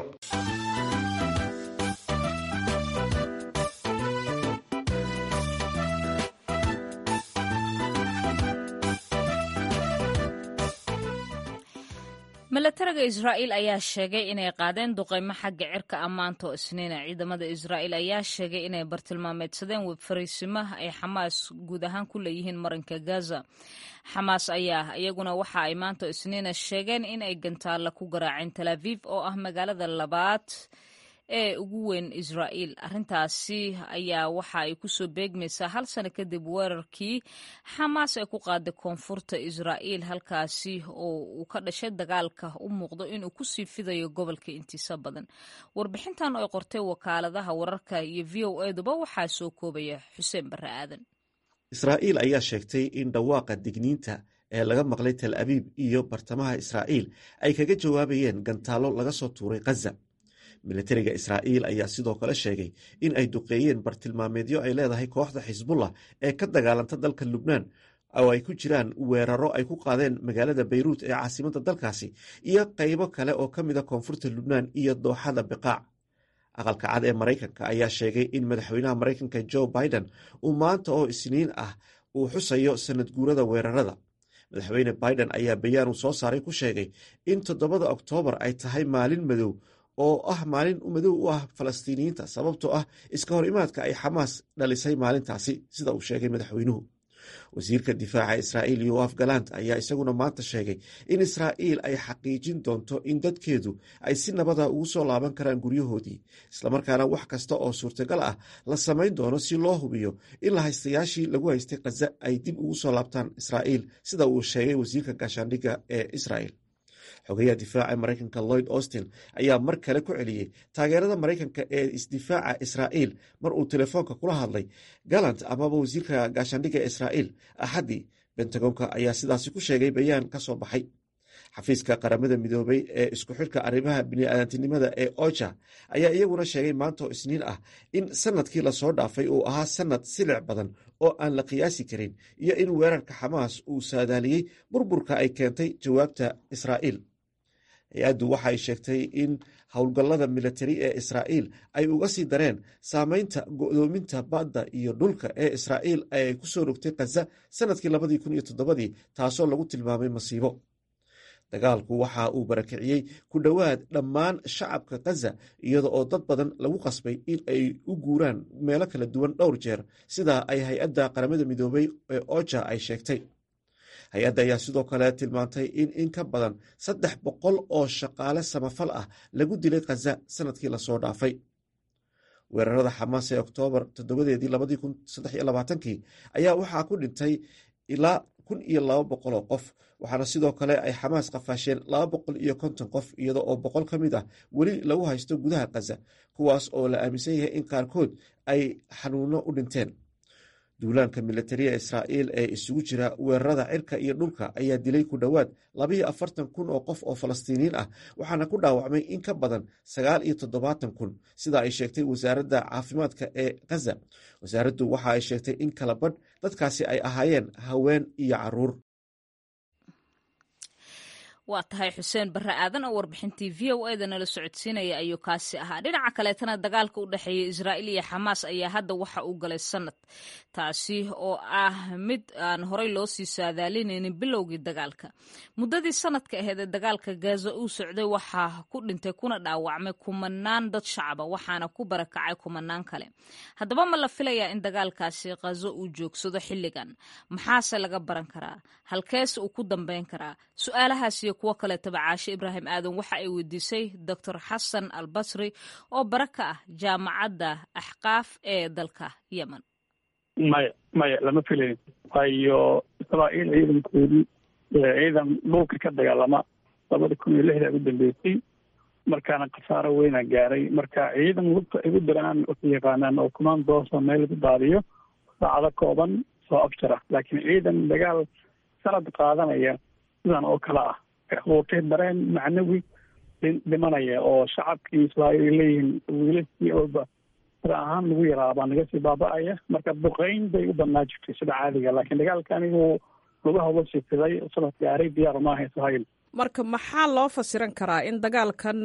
milatariga Israa'iil ayaa sheegay inay qaadeen duqeymo xagga cirka ammaanto Isniina. ciidamada Israa'iil ayaa sheegay inay bartilmaameedsadeen fariisimaha ay Xamaas guud ahaan ku leeyihiin marinka Gaza. Xamaas ayaa iyaguna waxa ay maanta Isniina sheegeen in ay gantaalla ku garaaceen Tel Aviv oo ah magaalada labaad ee ugu weyn Israa'iil. arrintaasi ayaa waxa ay ku soo beegmaysaa 1 sano kadib weerarkii Xamaas ay ku qaaday koonfurta Israa'iil halkaasi oo uu ka dhashay dagaalka u muuqdo inuu ku sii fidayo gobolka intiisa badan. warbixintan oo ay qortay wakaaladaha wararka iyo VOA-duba waxaa soo koobaya Xuseen Barre Aadan. Israa'iil ayaa sheegtay in dhawaaqa digniinta ee laga maqlay Tel Aviv iyo bartamaha Israa'iil ay kaga jawaabayeen gantaalo laga soo tuuray Gaza. milatariga Israa'iil ayaa sidoo kale sheegay in ay duqeeyeen bartilmaameedyo ay leedahay kooxda Xisbullah ee ka dagaalanta dalka Lubnaan oo ay ku jiraan weeraro ay ku qaadeen magaalada Beirut ee caasimadda dalkaasi iyo qaybo kale oo ka mid ah koonfurta Lubnaan iyo dooxada Biqaac. aqalka cad ee Mareykanka ayaa sheegay in madaxweynaha Mareykanka Joe Biden uu maanta oo Isniin ah uu xusayo sanad guurada weerarada. madaxweyne Biden ayaa bayaan uu soo saaray ku sheegay in 7 Oktoobar ay tahay maalin madow oo ah maalin madow u ah Falastiiniyiinta sababtoo ah iska hor imaadka ay Xamaas dhalisay maalintaasi sida uu sheegay madaxweynuhu. wasiirka difaaca Israa'iil Yoav Gallant ayaa isaguna maanta sheegay in Israa'iil ay xaqiijin doonto in dadkeedu ay si nabada ugu soo laaban karaan guryahoodii islamarkaana wax kasta oo suurtagal ah la samayn doono si loo hubiyo in la haystayaashii lagu haystay Gaza ay dib ugu soo laabtaan Israa'iil sida uu sheegay wasiirka gaashaandhigga ee Israa'iil. xogayaha difaaca Mareykanka Lloyd Austin ayaa mar kale ku celiyey taageerada Mareykanka ee isdifaaca Israa'iil mar uu telefoonka kula hadlay Gallant amaba wasiirka gaashaandhigga Israa'iil Axadii. Pentagonka ayaa sidaasi ku sheegay bayaan ka soo baxay. xafiiska qaramada midoobay ee isku xidhka arrimaha bini'aadantinimada ee OCHA ayaa iyaguna sheegay maanta oo Isniin ah in sanadkii lasoo dhaafay uu ahaa sanad silic badan oo aan la qiyaasi karin iyo in weerarka Xamaas uu saadaaliyey burburka ay keentay jawaabta Israa'iil. hay-addu waxay sheegtay in howlgallada militari ee Israa'iil ay uga sii dareen saameynta go'doominta badda iyo dhulka ee Israa'iil ay ku soo rogtay Gaza sanadkii 2007 taasoo lagu tilmaamay masiibo. dagaalku waxa uu barakiciyey ku dhowaad dhammaan shacabka Gaza iyada oo dad badan lagu qasbay in ay u guuraan meelo kala duwan dhowr jeer sida ay hay-adda qaramada midoobay ee OCHA ay sheegtay. hay-adda ayaa sidoo kale tilmaantay in ka badan 300 oo shaqaale samafal ah lagu dilay Gaza sanadkii lasoo dhaafay. weerarada Xamaas ee Oktoobar 7, 2023 ayaa waxaa ku dhintay ilaa 1,200 oo qof, waxaana sidoo kale ay xamaas qafaasheen 250 qof, iyada oo 100 ka mid ah weli lagu haysto gudaha Gaza, kuwaas oo la aaminsan yahay in qaarkood ay xanuuno u dhinteen. duulaanka militariga Israa'iil ee isugu jira weerarada cirka iyo dhulka ayaa dilay ku dhowaad 42,000 oo qof oo Falastiiniyiin ah, waxaana ku dhaawacmay in ka badan 79,000, sida ay sheegtay wasaaradda caafimaadka ee Gaza. wasaaraddu waxa ay sheegtay in kala badh dadkaasi ay ahaayeen haween iyo caruur. waa tahay xuseen barre aadan oo warbixintii v o eda nala socodsiinaya ayuu kaasi ahaa. dhinaca kaleetana dagaalka u dhexeeya Israa'iil iyo Xamaas ayaa hadda waxa uu galay sanad, taasi oo ah mid aan horey loo sii saadaalinaynin bilowgii dagaalka. muddadii sanadka aheed ee dagaalka Gaza uu socday waxaa ku dhintay kuna dhaawacmay kumanaan dad shacaba, waxaana ku barakacay kumanaan kale. haddaba ma la filayaa in dagaalkaasi Gaza uu joogsado xilligan? maxaase laga baran karaa? halkeese uu ku dambeyn karaa? su-aalahaas iyo kuwo kale tabacaashe Ibraahim Aadan waxa ay weydiisay Dr. Xasan Albasri oo bara ka ah jaamacadda Axqaaf ee dalka Yemen. maya lama filayn, waayo Israa'iil ciidankoodii ciidan dhulka ka dagaalama 2006 ugu dambeysay, markaana khasaaro weyna gaaray. marka ciidan lugta ay u diraan waxay yaqaanaan oo kumaandoosa meel lagu daadiyo saacado kooban soo afjara, laakiin ciidan dagaal sanad qaadanaya sidan oo kale ah abuurtay dareen macnawi dhimanaya oo shacabkii Israa'iil leeyihiin wiilashii walba sida ahaan lagu yaraabaa naga sii baaba'aya. marka duqeyn bay u badnaa jirtay sida caadiga, laakiin dagaalka anigu lagu hawlo sifiday sanad gaaray diyaar maaha Israa'iil. marka maxaa loo fasiran karaa in dagaalkan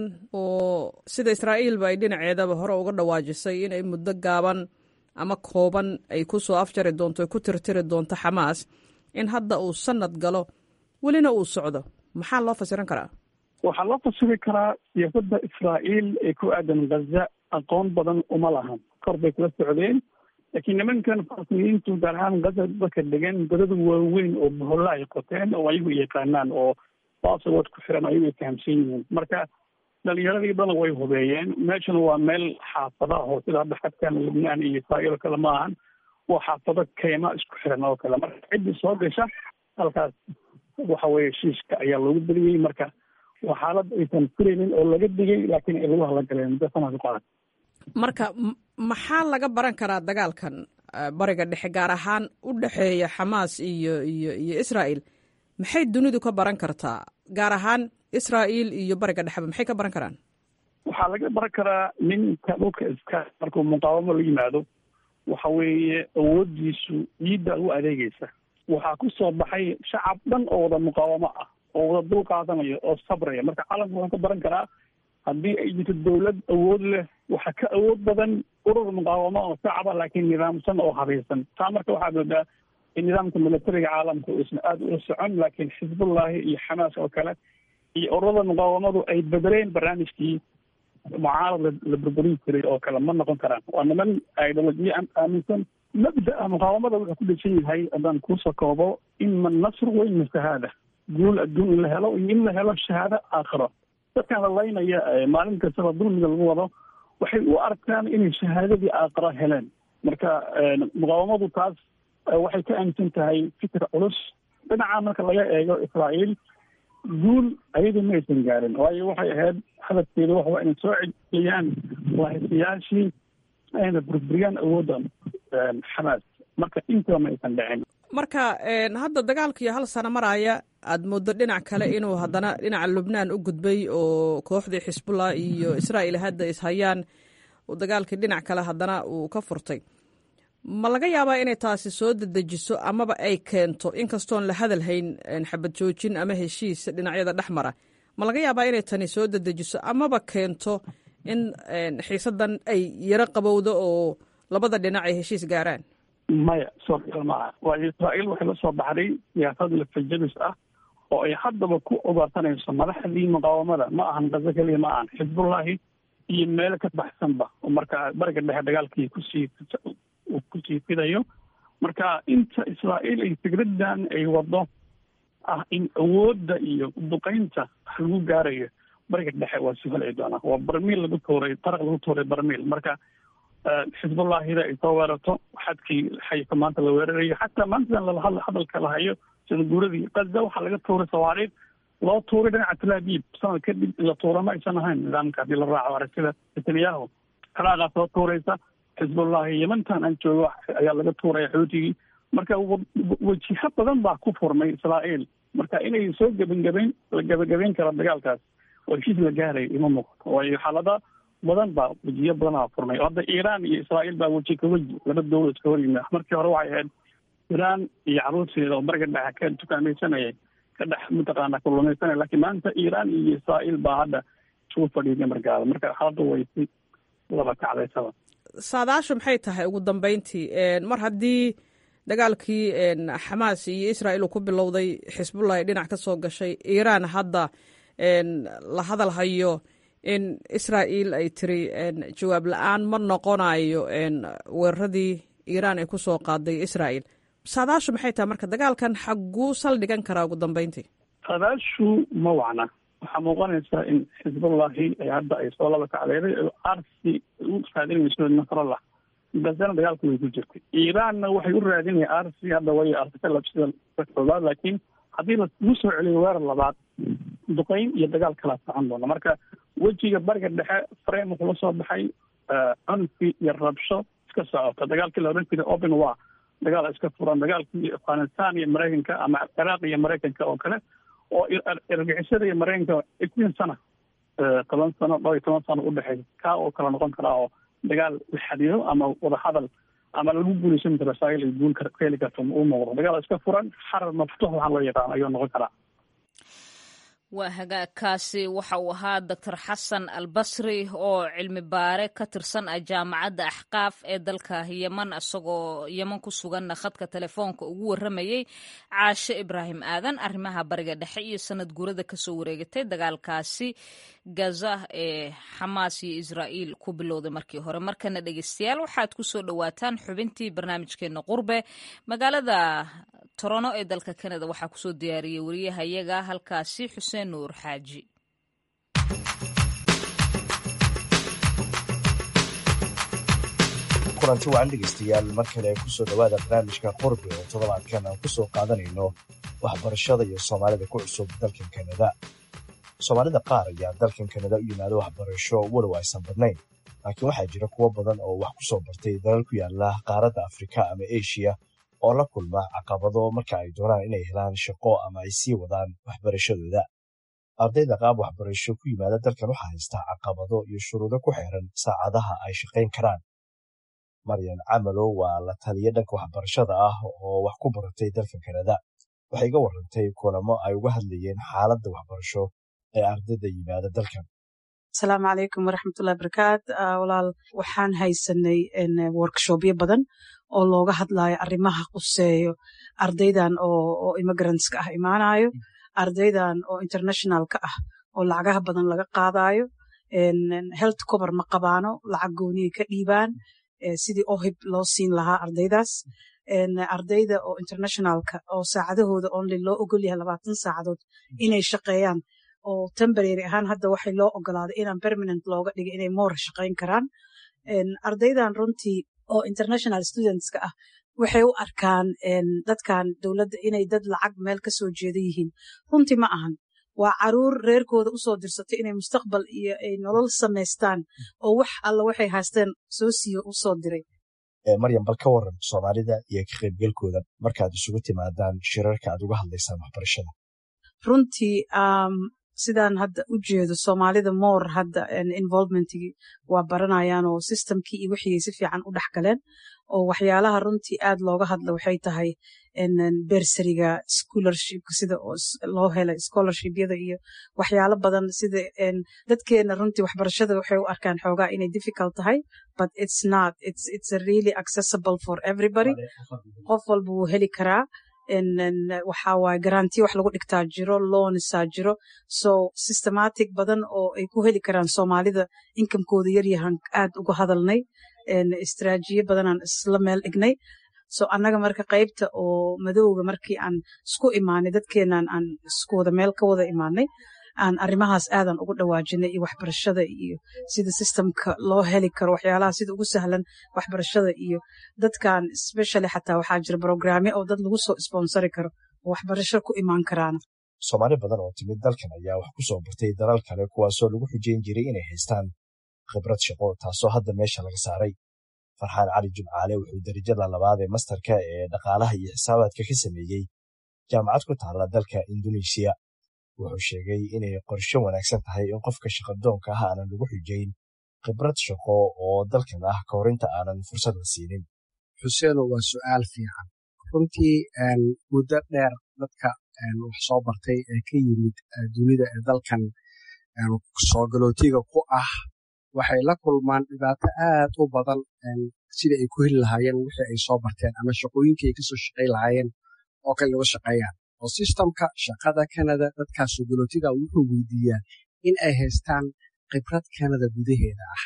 oo sida Israa'iilba ay dhinaceedaba hore uga dhawaajisay inay muddo gaaban ama kooban ay ku soo afjari doonto, ku tirtiri doonto Xamaas, in hadda uu sanad galo welina uu socdo? maxaa loo fasiran karaa? waxaa loo fasiri karaa siyaasadda Israa'iil ee ku aadan Gaza aqoon badan uma lahan. kor bay kula socdeen, laakiin nimankan Falastiiniyiintu gaar ahaan Gaza dadka degan godada waaweyn oo boholla ay qoteen oo ayagu yaqaanaan oo baasawad ku xiran ayagu ay fahamsan yihiin. marka dhalinyaradii badan way hubeeyeen. meeshana waa meel xaafada oo sida hadda xadkan Lubnaan iyo Israa'iil kale ma ahan, waa xaafado keyma isku xiran oo kale. marka ciddii soo gasha halkaas waxa weeye heshiiska ayaa loogu deliyey. marka waa xaalad aysan firaynin oo laga digay, laakiin ay lagu hadlagaleen muddo sanad ku qadan. marka maxaa laga baran karaa dagaalkan bariga dhexe, gaar ahaan u dhexeeya Xamaas iyo Israa'iil? maxay dunidu ka baran kartaa, gaar ahaan Israa'iil iyo bariga dhexeba maxay ka baran karaan? waxaa laga baran karaa ninka dhulka iska markuu muqaawamo la yimaado waxa weeye awoodiisu ciidda u adeegaysa. waxaa ku soo baxay shacab dhan oo wada muqaawamo ah oo wada dul qaadanaya oo sabraya. marka caalamka waxaa ka baran karaa haddii ay jirto dawlad awood leh, waxaa ka awood badan urur muqaawamo oo shacaba laakiin nidaamsan oo habaysan. taa marka waxaa moodaa in nidaamka militariga caalamka uusan aada ula socon, laakiin xisbullahi iyo Xamaas oo kale iyo ururada muqaawamadu ay bedeleen barnaamijkii mucaarad la burburin jiray oo kale ma noqon karaan. waa niman ideolojiya aaminsan. mabda'a muqaawamada wuxuu ku dhisan yahay, haddaan kuusoo koobo, ima nasr wa ima shahaada. guul adduun in la helo iyo in la helo shahaado aakhiro. dadkan la laynaya maalin kastaba dulmiga lagu wado waxay u arkaan inay shahaadadii aakhiro heleen. marka muqaawamadu taas waxay ka aaminsan tahay fikir culus. dhinaca marka laga eego Israa'iil guul ayadu ma aysan gaarin, waayo waxay ahayd hadafkeedu waxa waa inay soo celiyaan waahisayaashii ayna burburiyaan awoodda Xamaas. marka intaba ma aysan dhicin. marka hadda dagaalkii 1 sano maraya, aad moodo dhinac kale inuu haddana dhinaca Lubnaan u gudbay oo kooxdii Xisbullah iyo Israa'iil hadda ishayaan, oo dagaalkii dhinac kale haddana uu ka furtay. ma laga yaabaa inay taasi soo dedejiso amaba ay keento, inkastoon la hadalhayn xabad joojin ama heshiis dhinacyada dhex mara, ma laga yaabaa inay tani soo dedejiso amaba keento in xiisadan ay yaro qabowdo oo labada dhinac ay heshiis gaaraan? maya suurtagal maaha, waayo Israa'iil waxay la soo baxday siyaasad lafajabis ah oo ay haddaba ku ogaarsanayso madaxdii muqaawamada. ma ahan Gaza keliya, ma ahan Xisbullahi iyo meel ka baxsanba. oo marka bariga dhexe dagaalkii kusii fidayo. marka inta Israa'iil ay fikradan ay wado ah in awoodda iyo duqeynta wax lagu gaarayo bariga dhexe waa sii helay doonaa. waa barmiil lagu tuuray, taraq lagu tuuray barmiil. marka xisbullahida ay soo weerarto xadkii xayka maanta la weerarayo, xataa maantadan hadalka la hayo sida guuradii Gaza waxaa laga tuuray sawaariikh loo tuuray dhinaca Tel Aviv sanad kadib la tuuray ma aysan ahayn nidaamka haddii la raaco aragtida Netanyahu Ciraaq soo tuuraysa Hezbollah Yementan aan joogo ayaa laga tuuraya Xuutigii marka wajiha badan baa ku furmay Israa'iil marka inay soo gabagabeyn kara dagaalkaas oo heshiis la gaaray ima muuqato waayo xaalada badan baa wajiyo badan furmay hadda Iiraan iyo Israa'iil baa waji ka waji laba dowlad ka horyimid markii hore waxay ahayd Iiraan iyo caruurteeda oo bariga dhexe ka tukaamaysanayay ka dhex mataqaana kulmaysanay laakiin maanta Iiraan iyo Israa'iil baa hadda soo fadhiya markaa marka xaaladu way si laba kacdaysaba saadaashu maxay tahay ugu dambeyntii mar haddii dagaalkii Xamaas iyo Israa'iil ku bilowday Xisbullah ay dhinac ka soo gashay Iiraan hadda la hadal hayo in Israa'iil ay tiri jawaab la'aan ma noqonayo weeraradii Iiraan ay ku soo qaaday Israa'iil saadaashu maxay tahay marka dagaalkan xaguu saldhigan karaa ugu dambeyntii saadaashu ma wacna waxaa muuqanaysa in Xisbullahi ay hadda ay soo laba kacdeeday arsi u raadinayso Nasrallah basana dagaalku way ku jirtay Iiraanna waxay u raadinayaan arsi hadda way aragtay labsida dadkooda laakiin haddii la soo celiyo weerar labaad duqeyn iyo dagaal kala socon doona marka wejiga bariga dhexe frame wuxuu la soo baxay anfi iyo rabsho iska socota dagaalkii la oran jiray open war dagaal iska furan dagaalkii Afghanistan iyo Mareykanka ama Ciraaq iyo Mareykanka oo kale oo argagixisada iyo Mareykanka 20 sano 10 sano 12 sano u dhaxay ka oo kala noqon kara oo dagaal la xadiyo ama wada hadal ama lagu guuleysan karo Israa'iil ay guul ka heli karto uu muuqdo dagaal iska furan xarar maftuux waxaa loo yaqaan ayuu noqon karaa waa hagaagkaasi waxa uu ahaa Dr. Xasan Albasri oo cilmi baare ka tirsan jaamacadda Axqaaf ee dalka Yemen asagoo Yemen ku sugan khadka telefoonka ugu waramayay Caashe Ibraahim Aadan arrimaha bariga dhexe iyo sanad guurada ka soo wareegatay dagaalkaasi Gaza ee Xamaas iyo Israa'iil ku bilowday markii hore markana dhageystayaal waxaad ku soo dhawaataan xubintii barnaamijkeena qurbe magaalada Toronto ee dalka Canada waxaa ku soo diyaariyay wariyahayaga halkaasi Xuseen Nuur Xaaji kulanti wacan dhegeystayaal mar kale ku soo dhawaada barnaamijka qurbe oo toddobaadkan aan ku soo qaadanayno waxbarashada iyo Soomaalida ku cusub dalkan Canada Soomaalida qaar ayaa dalkan Canada u yimaado waxbarasho walow aysan badnayn laakiin waxaa jira kuwo badan oo wax ku soo bartay dalal ku yaala qaaradda Afrika ama Asia oo la kulma caqabado marka ay doonaan inay helaan shaqo ama ay sii wadaan waxbarashadooda ardayda qaab waxbarasho ku yimaada dalkan waxaa haysta caqabado iyo shuruudo ku xeeran saacadaha ay shaqayn karaan Maryan Camalo waa la taliye dhanka waxbarashada ah oo wax ku baratay dalkan Canada waxay iga warantay kulamo ay uga hadlayeen xaaladda waxbarasho ee ardayda yimaada dalkan Asalaamu calaykum waraxmatullahi wabarakaatu walaal waxaan haysanay workshopyo badan oo looga hadlayo arrimaha quseeyo ardaydan oo immigrantska ah imaanayo ardaydan oo internationalka ah oo lacagaha badan laga qaadayo health cover ma qabaano lacag gooniye ka dhiibaan sidii ohib loo siin lahaa ardaydaas ardayda oo internationalka oo saacadahooda only loo ogol yahay 20 saacadood inay shaqeeyaan oo temporary ahaan hadda waxay loo ogolaaday inaan permanent looga dhigay inay more shaqayn karaan ardaydan runtii oo international studentska ah waxay u arkaan dadkan dowladda inay dad lacag meel ka soo jeeda yihiin runtii ma ahan waa caruur reerkooda u soo dirsatay inay mustaqbal iyo ay nolol samaystaan oo wax alla waxay haysteen soo siiyo u soo diray Maryam bal ka waran Soomaalida iyo ka qaybgalkooda markaad isugu timaadaan shirarka aad uga hadlaysaan waxbarashada runtii sidaan hadda u jeedo Soomaalida more hadda involvementigi waa baranayaan oo systemkii iyo wixii si fiican u dhaxgaleen oo waxyaalaha runtii aad looga hadla waxay tahay bursariga scholarship sida loo helay scholarshipyada iyo waxyaalo badan sida dadkeena runtii waxbarashada waxay u arkaan xoogaa inay difficult tahay but it's not it's really accessible for everybody qof walba wuu heli karaa waxaa waaye garanti wax lagu dhigtaa jiro loonsaa jiro so systematic badan oo ay ku heli karaan Soomaalida inkamkooda yar yahan aad uga hadalnay istiraatiijiyo badanaan isla meel dhignay so annaga marka qaybta oo madowga markii aan isku imaanay dadkeenan aan isku wada meel ka wada imaanay aan arrimahaas aadan ugu dhawaajinay iyo waxbarashada iyo sida systemka loo heli karo waxyaalaha sida ugu sahlan waxbarashada iyo dadkan especially xataa waxaa jira programyo oo dad lagu soo sponsori karo waxbarasho ku imaan karaan. Soomaali badan oo timid dalkan ayaa wax ku soo bartay dalal kale kuwaasoo lagu xujeyn jiray inay haystaan khibrad shaqo, taasoo hadda meesha laga saaray. Farxaan Cali Jimcaale wuxuu darajada labaad ee mastarka ee dhaqaalaha iyo xisaabaadka ka sameeyey jaamacad ku taala dalka Indonesia. Wuxuu sheegay inay qorshe wanaagsan tahay in qofka shaqadoonka ah aanan lagu xujeyn khibrad shaqo oo dalkan ah ka hor inta aanan fursad la siinin. Xuseeno, waa su'aal fiican. Runtii muddo dheer dadka wax soo bartay ee ka yimid dunida ee dalkan soo galootiga ku ah waxay la kulmaan dhibaato aad u badan sida ay ku heli lahaayeen wixii ay soo barteen ama shaqooyinkii ay kasoo shaqay lahaayeen oo kale uga shaqeeyaan. oo sistamka shaqada Canada dadkaas soo galootiga wuxuu weydiiyaa in ay haystaan khibrad Canada gudaheeda ah.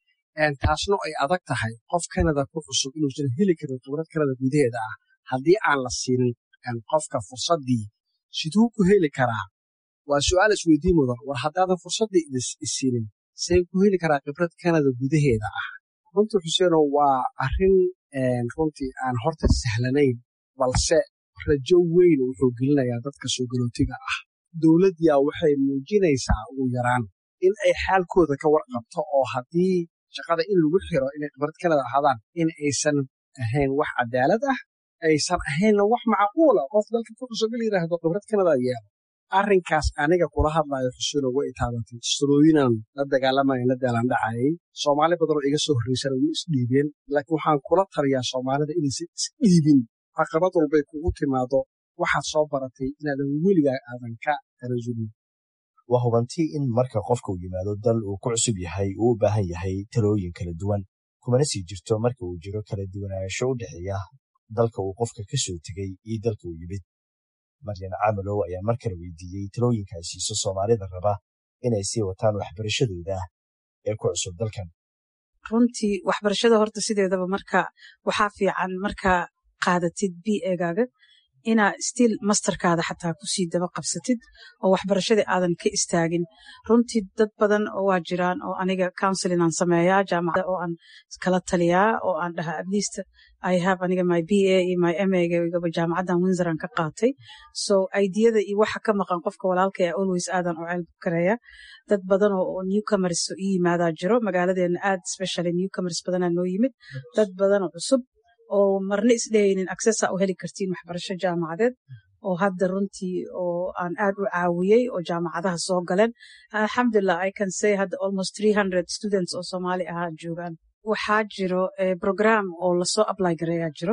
Taasna ay adag tahay qof Canada ku cusub inuusan heli karin khibrad Canada gudaheeda ah haddii aan la siinin qofka fursaddii siduu ku heli karaa. Waa su'aal isweydiin mudan. War haddaadan fursaddii isiinin see ku heli karaa khibrad Canada gudaheeda ah? Runtii Xuseeno, waa arrin runtii aan horta sahlanayn, balse rajo weyn wuxuu gelinayaa dadka soo galootiga ah. Dowladyaa waxay muujinaysaa ugu yaraan in ay xaalkooda ka warqabto oo haddii shaqada in lagu xiro inay khibrad Canada ahaadaan in aysan ahayn wax cadaalad ah, aysan ahaynna wax macquula qof dalka ku cusub la yiraahdo khibrad Canada yeelo. Arrinkaas aniga kula hadlayo Xuseeno way taabatay surooyinan la dagaalamaya la daalan dhacayay. Soomaali badan oo iga soo horreysay way isdhiibeen, laakiin waxaan kula taliyaa Soomaalida inaysan isdhiibin. Caqabad walbay kugu timaado waxaad soo baratay inaadan weligaa aadan ka tanasulin. Waa hubantii in marka qofka uu yimaado dal uu ku cusub yahay uu u baahan yahay talooyin kala duwan, kumana sii jirto marka uu jiro kala duwanaansho u dhexeeya dalka uu qofka ka soo tegey iyo dalka uu yimid. Maryan Caamalow ayaa mar kale weydiiyey talooyinka ay siiso Soomaalida raba inay sii wataan waxbarashadooda ee ku cusub dalkan. Runtii waxbarashada horta sideedaba marka waxaa fiican marka qaadatid BA-gaaga inaa still masterkaada xataa kusii daba qabsatid oo waxbarashadii aadan ka istaagin. Runtii dad badan oo waa jiraan oo aniga counseling aan sameeyaa jaamacada oo aan kala taliyaa oo aan dhahaa at least I have aniga my BA iyo my MA-ga jaamacadan Windsor aan ka qaatay. So ideyada iyo waxa ka maqan qofka walaalka ee always aadan u cilmi kareeya. Dad badan oo newcomers oo yimaadaa jiro magaaladeena aad especially newcomers badanaa noo yimid. Dad badan oo cusub oo marna isdhehaynin access u heli kartiin waxbarasho jaamacadeed oo hadda runtii oo aan aad u caawiyey oo jaamacadaha soo galeen. Alhamdulillah, I can say hadda almost 300 students oo Soomaali ah joogaan. Waxaa jiro program oo lasoo apply gareeyaa jiro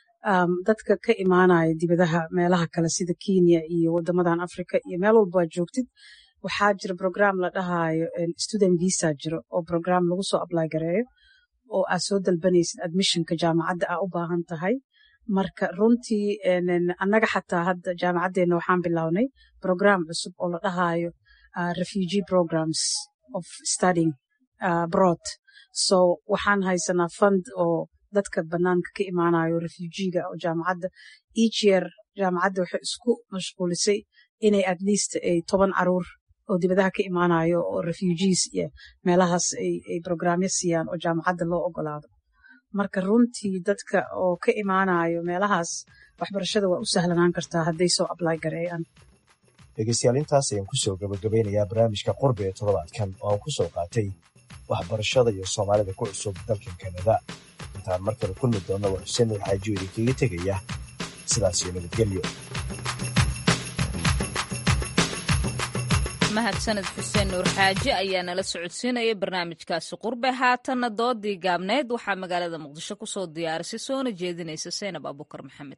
dadka ka imaanaya dibadaha meelaha kale sida Kenya iyo wadamadan Afrika iyo meel walba aad joogtid. Waxaa jiro program la dhahayo student visa jiro oo program lagu soo apply gareeyo oo aad soo dalbanaysid admissionka jaamacadda aa u baahan tahay. Marka runtii annaga xataa hadda jaamacaddeena waxaan bilownay program cusub oo la dhahayo refugee programs of studying abroad. So waxaan haysanaa fund oo dadka banaanka ka imaanayo refugeega oo jaamacadda each year jaamacadda waxay isku mashquulisay inay at least 10 caruur oo dibadaha ka imaanayo oo refugees iyo meelahaas ay programyo siiyaan oo jaamacadda loo ogolaado. Marka runtii dadka oo ka imaanayo meelahaas waxbarashada waa u sahlanaan kartaa hadday soo apply gareeyaan. Dhegeystayaal, intaas ayaan kusoo gabagabeynayaa barnaamijka Qurbi ee toddobaadkan oo aan kusoo qaatay waxbarashada iyo Soomaalida ku cusub dalkan Canada. Intaan mar kale kulmi doona waa Xuseen Nuur Xaaji oo idinkaga tegaya sidaas iyo nabadgelyo. mahadsaned Xuseen Nuur Xaaji ayaa nala socodsiinaya barnaamijkaasi Qurbe. Haatanna doodii gaabneed waxaa magaalada Muqdisho ku soo diyaarisay soona jeedinaysa Seynab Abubakar Maxamed.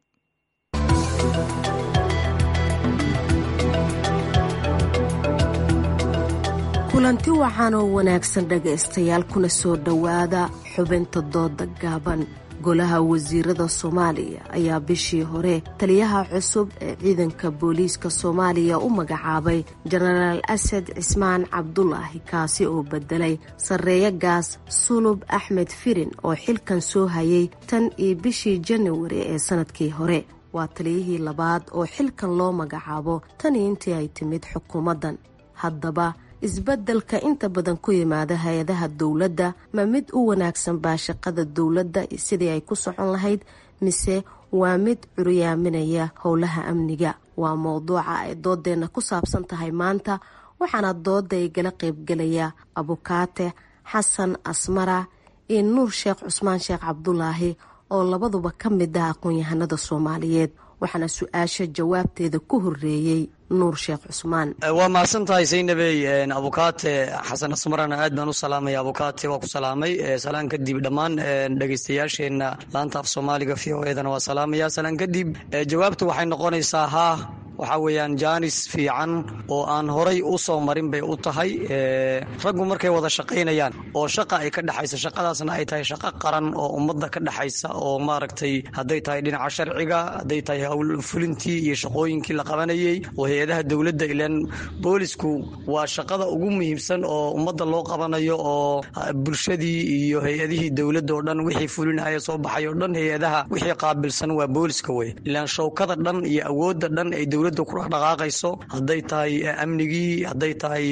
kulanti wacan oo wanaagsan dhagaystayaal kuna soo dhowaada xubinta dooda gaaban. golaha wasiirada Soomaaliya ayaa bishii hore taliyaha cusub ee ciidanka booliiska Soomaaliya u magacaabay Genaraal Asad Cismaan Cabdullaahi kaasi oo bedelay Sareeya Gaas Sulub Axmed Firin oo xilkan soo hayay tan iyo bishii January ee sanadkii hore. waa taliyihii labaad oo xilkan loo magacaabo tan intii ay timid xukuumaddan. haddaba isbeddelka inta badan ku yimaada hay-adaha dowladda ma mid u wanaagsan baa shaqada dowladda sidii ay ku socon lahayd mise waa mid curyaaminaya howlaha amniga. waa mowduuca ay doodeenna ku saabsan tahay maanta, waxaana dooda igala qaybgelaya abukaate xasan asmara iyo nuur sheekh cusmaan sheekh cabdulaahi oo labaduba ka mid ah aqoon-yahanada Soomaaliyeed. waxaana su-aasha jawaabteeda ku horeeyey nuur sheekh cusmaan. waa mahadsantahay Saynabey. abukaate xasan asmarana aad baan u salaamaya. abukaate waa ku salaamay. salaan kadib dhammaan dhageystayaasheenna laanta af Soomaaliga VOAdana waa salaamaya. salaan kadib jawaabtu waxay noqonaysaa haa, waxaa weeyaan jaanis fiican oo aan horay u soo marin bay u tahay. raggu markay wada shaqaynayaan oo shaqa ay ka dhaxaysa, shaqadaasna ay tahay shaqo qaran oo ummadda ka dhaxaysa, oo maaragtay hadday tahay dhinaca sharciga, hadday tahay howl fulintii iyo shaqooyinkii la qabanayay oo hay-adaha dowladda. ilaan boolisku waa shaqada ugu muhiimsan oo ummadda loo qabanayo, oo bulshadii iyo hay-adihii dowladda oo dhan wixii fulinaya soo baxay oo dhan hay-adaha wixii qaabilsan waa booliska wey. ilaan shawkada dhan iyo awoodda dhan ay dowladda ku dhaqdhaqaaqayso, hadday tahay amnigii, hadday tahay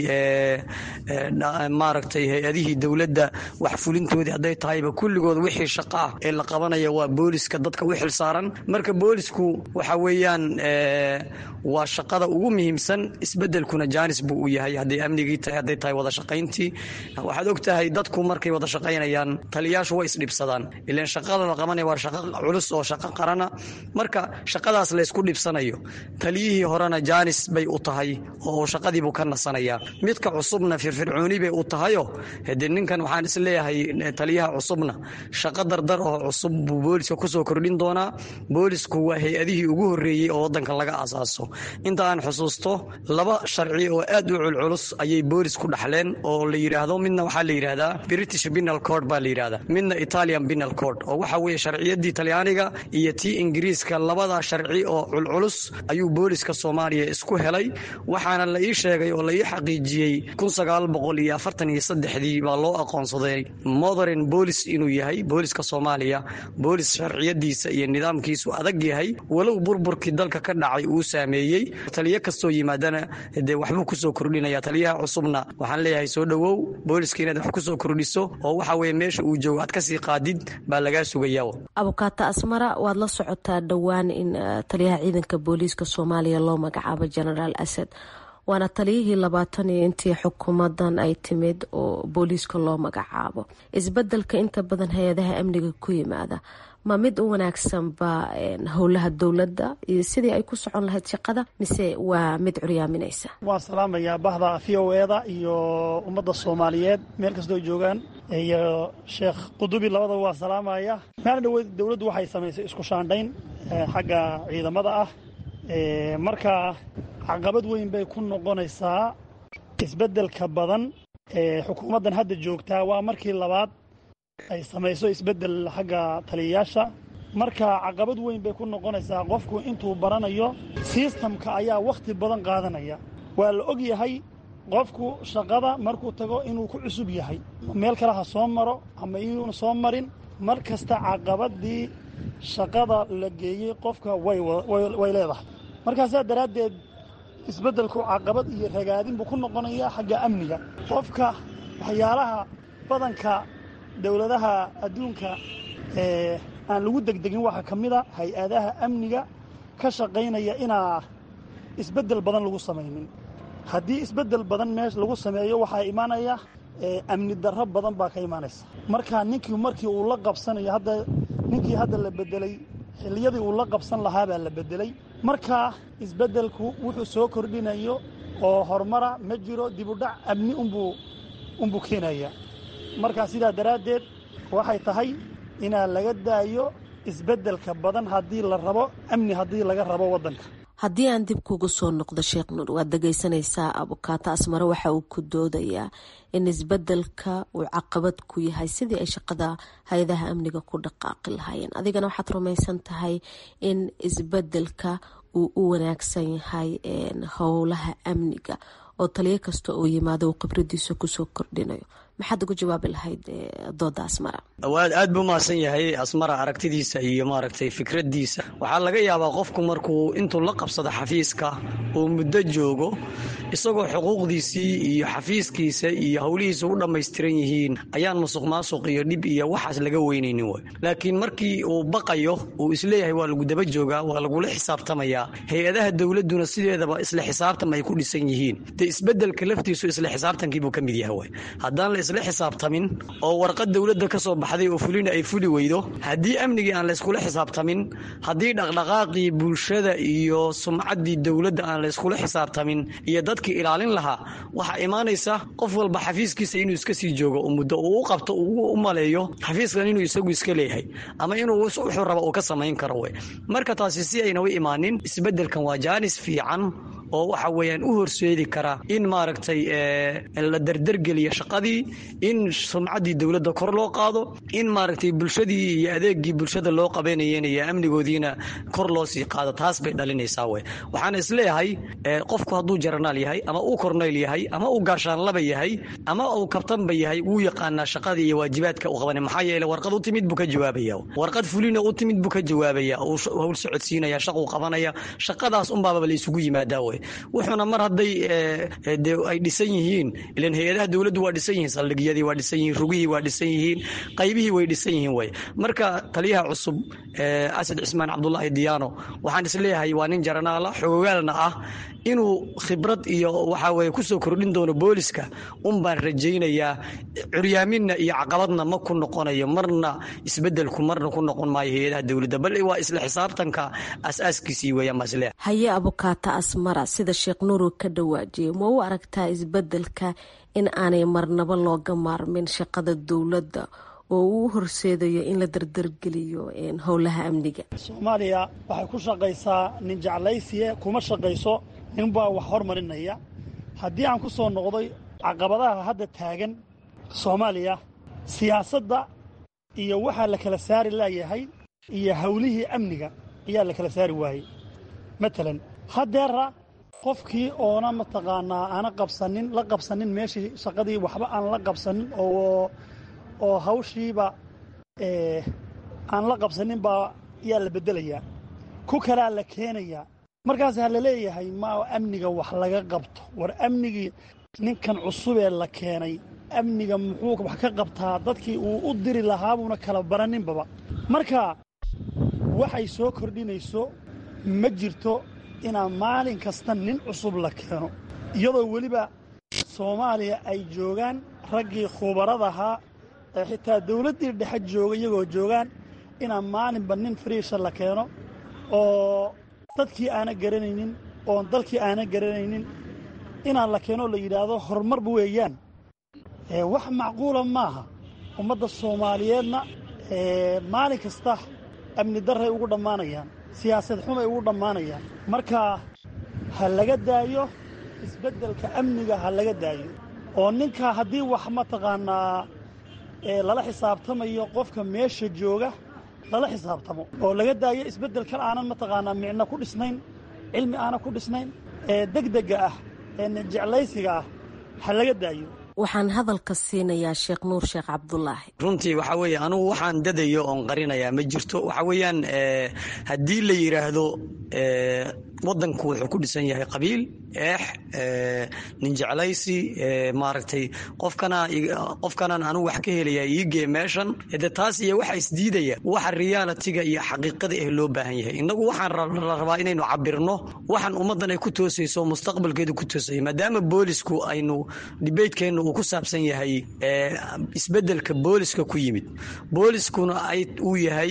maaragtay hay-adihii dowladda wax fulintoodii, hadday tahayba kulligood wixii shaqo ah ee la qabanaya waa booliska dadka u xilsaaran. marka boolisku waxa weeyaan waa shaqada ugu muhiimsan. isbedelkuna jaanis buu u yahay, hadday amnigii tahay, hadday tahay wada shaqayntii. waxaad og tahay dadku markay wada shaqaynayaan taliyaashu way isdhibsadaan, ilaan shaqada la qabanaya waa shaqo culus oo shaqo qarana. marka shaqadaas laysku dhibsanayo, taliyihii horena jaanis bay u tahay oo shaqadiibuu ka nasanayaa. midka cusubna firfircooni bay u tahayo hadee ninkan waxaan isleeyahay taliyaha cusubna shaqo dardar oo cusub buu booliska kusoo kordhin doonaa. boolisku waa hay-adihii ugu horreeyey oo waddanka laga aasaaso. inta aan xusuusto 2 sharci oo aad u culculus ayay boolisku dhaxleen oo la yidhaahdo, midna waxaa la yidhaahdaa British Penal Code baa la yidhahdaa, midna Italian Penal Code oo waxa weeye sharciyadii talyaaniga iyo tii ingiriiska. 2 sharci oo culculus ayuu booliska Soomaaliya isku helay. waxaana la ii sheegay oo la ii xaqiijiyey 1943 baa loo aqoonsaday modern police inuu yahay booliska Soomaaliya. boolis sharciyadiisa iyo nidaamkiisu adag yahay, walow burburkii dalka ka dhacay uu saameeyey. taliye kastoo yimaadana dee waxbuu kusoo kordhinaya. taliyaha cusubna waxaan leeyahay soo dhowow, booliska inaad wax kusoo kordhiso oo waxa weeye meesha uu joogo aad kasii qaadid baa lagaa sugayaa. abukaata asmara, waad la socotaa dhowaan in taliyaha ciidanka booliiska Soomaaliya loo magacaabo Generaal Asad, waana taliyihii 20 intii xukuumadan ay timid oo booliiska loo magacaabo. isbedelka inta badan hay-adaha amniga ku yimaada ma mid u wanaagsanba howlaha dowladda iyo sidii ay ku socon lahayd shaqada, mise waa mid curyaaminaysa? waan salaamayaa bahda VOAda iyo ummadda Soomaaliyeed meel kastoo joogaan, iyo Sheekh Qudubi labadaba waa salaamaya. maalin dhaweyd dowladdu waxay samaysay isku shaandhayn xagga ciidamada ah. marka caqabad weyn bay ku noqonaysaa isbedelka badan xukuumaddan hadda joogtaa. waa markii labaad ay samayso isbedel xagga taliyayaasha. marka caqabad weyn bay ku noqonaysaa. qofku intuu baranayo sistamka ayaa wakhti badan qaadanaya. waa la og yahay qofku shaqada markuu tago inuu ku cusub yahay, meel kale ha soo maro ama inuuna soo marin. mar kasta caqabadii shaqada la geeyey qofka way leedahay. markaasaa daraaddeed isbeddelku caqabad iyo ragaadin buu ku noqonayaa xagga amniga. qofka waxyaalaha badanka dowladaha adduunka aan lagu degdegin waxaa ka mid a hay-adaha amniga ka shaqaynaya inaa isbeddel badan lagu samaynin. haddii isbeddel badan meesha lagu sameeyo waxaa imaanaya amni darro badan baa ka imaanaysa. marka markii uu la qabsanayo ninkii hadda la bedelay, xilliyadii uu la qabsan lahaa baa la bedelay. marka isbeddelku wuxuu soo kordhinayo oo horumara ma jiro, dibudhac amni unbuu keenaya. marka sidaa daraaddeed waxay tahay inaa laga daayo isbeddelka badan haddii la rabo amni, haddii laga rabo waddanka. haddii aan dib kugu soo noqdo Sheekh Nuur, waad dhagaysanaysaa abukaata asmara waxa uu ku doodayaa in isbedelka uu caqabad ku yahay sidii ay shaqada hay-adaha amniga ku dhaqaaqi lahaayeen. adigana waxaad rumaysan tahay in isbedelka uu u wanaagsan yahay howlaha amniga oo taliyo kasta oo yimaado uu khibradiisa kusoo kordhinayo. maxaad uga jawaabi lahayd dooda Asmara? aad buu mahadsan yahay Asmara aragtidiisa iyo maaragtay fikradiisa. waxaa laga yaabaa qofku markuu intuu la qabsado xafiiska oo muddo joogo isagoo xuquuqdiisii iyo xafiiskiisa iyo howlihiisa u dhammaystiran yihiin ayaan musuqmaasuq iyo dhib iyo waxaas laga weynaynin way. laakiin markii uu baqayo uu isleeyahay waa lagu daba joogaa waa lagula xisaabtamayaa, hay-adaha dowladuna sideedaba isla xisaabtan ay ku dhisan yihiin. dee isbedelka laftiisu isla xisaabtankiibuu ka mid yahay way. haddaan la isla xisaabtamin oo warqad dowladda ka soo baxday oo fulina ay fuli weydo, haddii amnigii aan la iskula xisaabtamin, haddii dhaqdhaqaaqii bulshada iyo sumcaddii dowladda aan la iskula xisaabtamin iyo dadkii ilaalin lahaa, waxaa imaanaysa qof walba xafiiskiisa inuu iska sii joogo oo muddo uu u qabto uu u maleeyo xafiiskan inuu isagu iska leeyahay ama inuu wuxuu raba uu ka samayn karo way. marka taasi si ayna u imaanin, isbedelkan waa jaanis fiican oo waxa weeyaan u horseedi kara in maaragtay la dardargeliyo shaqadii, in sumcaddii dowladda kor loo qaado, in maaragtay bulshadii iyo adeegii bulshada loo qabanayeen iyo amnigoodiina kor loo sii qaado. taas bay dhalinaysaa way. waxaan isleeyahay qofku hadduu jaranaal yahay ama uu korneyl yahay ama uu gaashaanlaba yahay ama uu kabtanba yahay, wuu yaqaanaa shaqadii iyo waajibaadka u qabanay. maxaa yeelay warqad u timid buu ka jawaabaya, warqad fulina u timid buu ka jawaabaya, uu hawl socodsiinaya, shaquu qabanaya. shaqadaas unbaaba la isugu yimaadaa way. wuxuuna mar hadday ay dhisan yihiin, ilan hay-adaha dowladdu waa dhisan yihiin, saldhigyadii waa dhisan yihiin, rugihii waa dhisan yihiin, qaybihii way dhisan yihiin way. marka taliyaha cusub Asad Cismaan Cabdullaahi Diyaano waxaan isleeyahay waa nin jaranaala xogogaalna ah, inuu khibrad iyo waxa weye kusoo kordhin doono booliska unbaan rajaynayaa. curyaaminna iyo caqabadna ma ku noqonayo, marna isbedelku marna ku noqon maayo hay-adaha dowladda, bal waa isla xisaabtanka aasaaskiisii weeyaan baa isleeyahay. haye abukaata Asmara, sida Sheekh Nuuru ka dhawaajiyey, ma u aragtaa isbedelka in aanay marnaba looga maarmin shaqada dowladda oo uu horseedayo in la dardargeliyo howlaha amniga? Soomaaliya waxay ku shaqaysaa nin jeclaysiye, kuma shaqayso ninbaa wax hormarinaya. haddii aan ku soo noqday caqabadaha hadda taagan Soomaaliya, siyaasadda iyo waxaa la kala saari laayahay iyo howlihii amniga ayaa la kala saari waayey. matalan haddeera qofkii oona mataqaanaa aana la qabsanin meeshii shaqadii waxba aan la qabsanin oo hawshiiba aan la qabsanin baa yaa la bedelayaa, ku kalaa la keenayaa. markaasaa la leeyahay ma amniga wax laga qabto. war amnigii ninkan cusubee la keenay amniga muxuu wax ka qabtaa? dadkii uu u diri lahaabuuna kala baraninbaba. marka waxay soo kordhinayso ma jirto inaa maalin kasta nin cusub la keeno, iyadoo weliba Soomaaliya ay joogaan raggii khubaradahaa ee xitaa dowladdii dhexe jooga iyagoo joogaan, inaa maalinba nin friisha la keeno oo dadkii aana garanaynin oon dalkii aana garanaynin inaan la keeno la yidhaahdo horumarba weeyaan. wax macquula maaha. ummadda Soomaaliyeedna maalin kasta amni darray ugu dhammaanayaan, siyaasad xumay ugu dhammaanayaan. marka ha laga daayo isbeddelka amniga, ha laga daayo oo ninka haddii wax mataqaanaa lala xisaabtamayo qofka meesha jooga lala xisaabtamo, oo laga daayo isbeddelkan aanan mataqaanaa micno ku dhisnayn, cilmi aanan ku dhisnayn, degdega ah, jeclaysiga ah, ha laga daayo. waxaan hadalka siinayaa Sheekh Nuur Sheekh Cabdullaahi. runtii waxa weeye anugu waxaan dadayo oon qarinayaa ma jirto. waxa weeyaan haddii la yidhaahdo waddanku wuxuu ku dhisan yahay qabiil, nin jeclaysi, maaragtay qofkanaan anugu wax ka helayaa iigee meeshan. de taas iyo waxa isdiidaya waxa realitiga iyo xaqiiqada loo baahan yahay. innagu waxaan la rabaa inaynu cabirno waxaan ummaddan ay ku toosayso mustaqbalkeedu ku toosaya. maadaama boolisku aynu dibeydkeennu uu ku saabsan yahay isbedelka booliska ku yimid, booliskuna uu yahay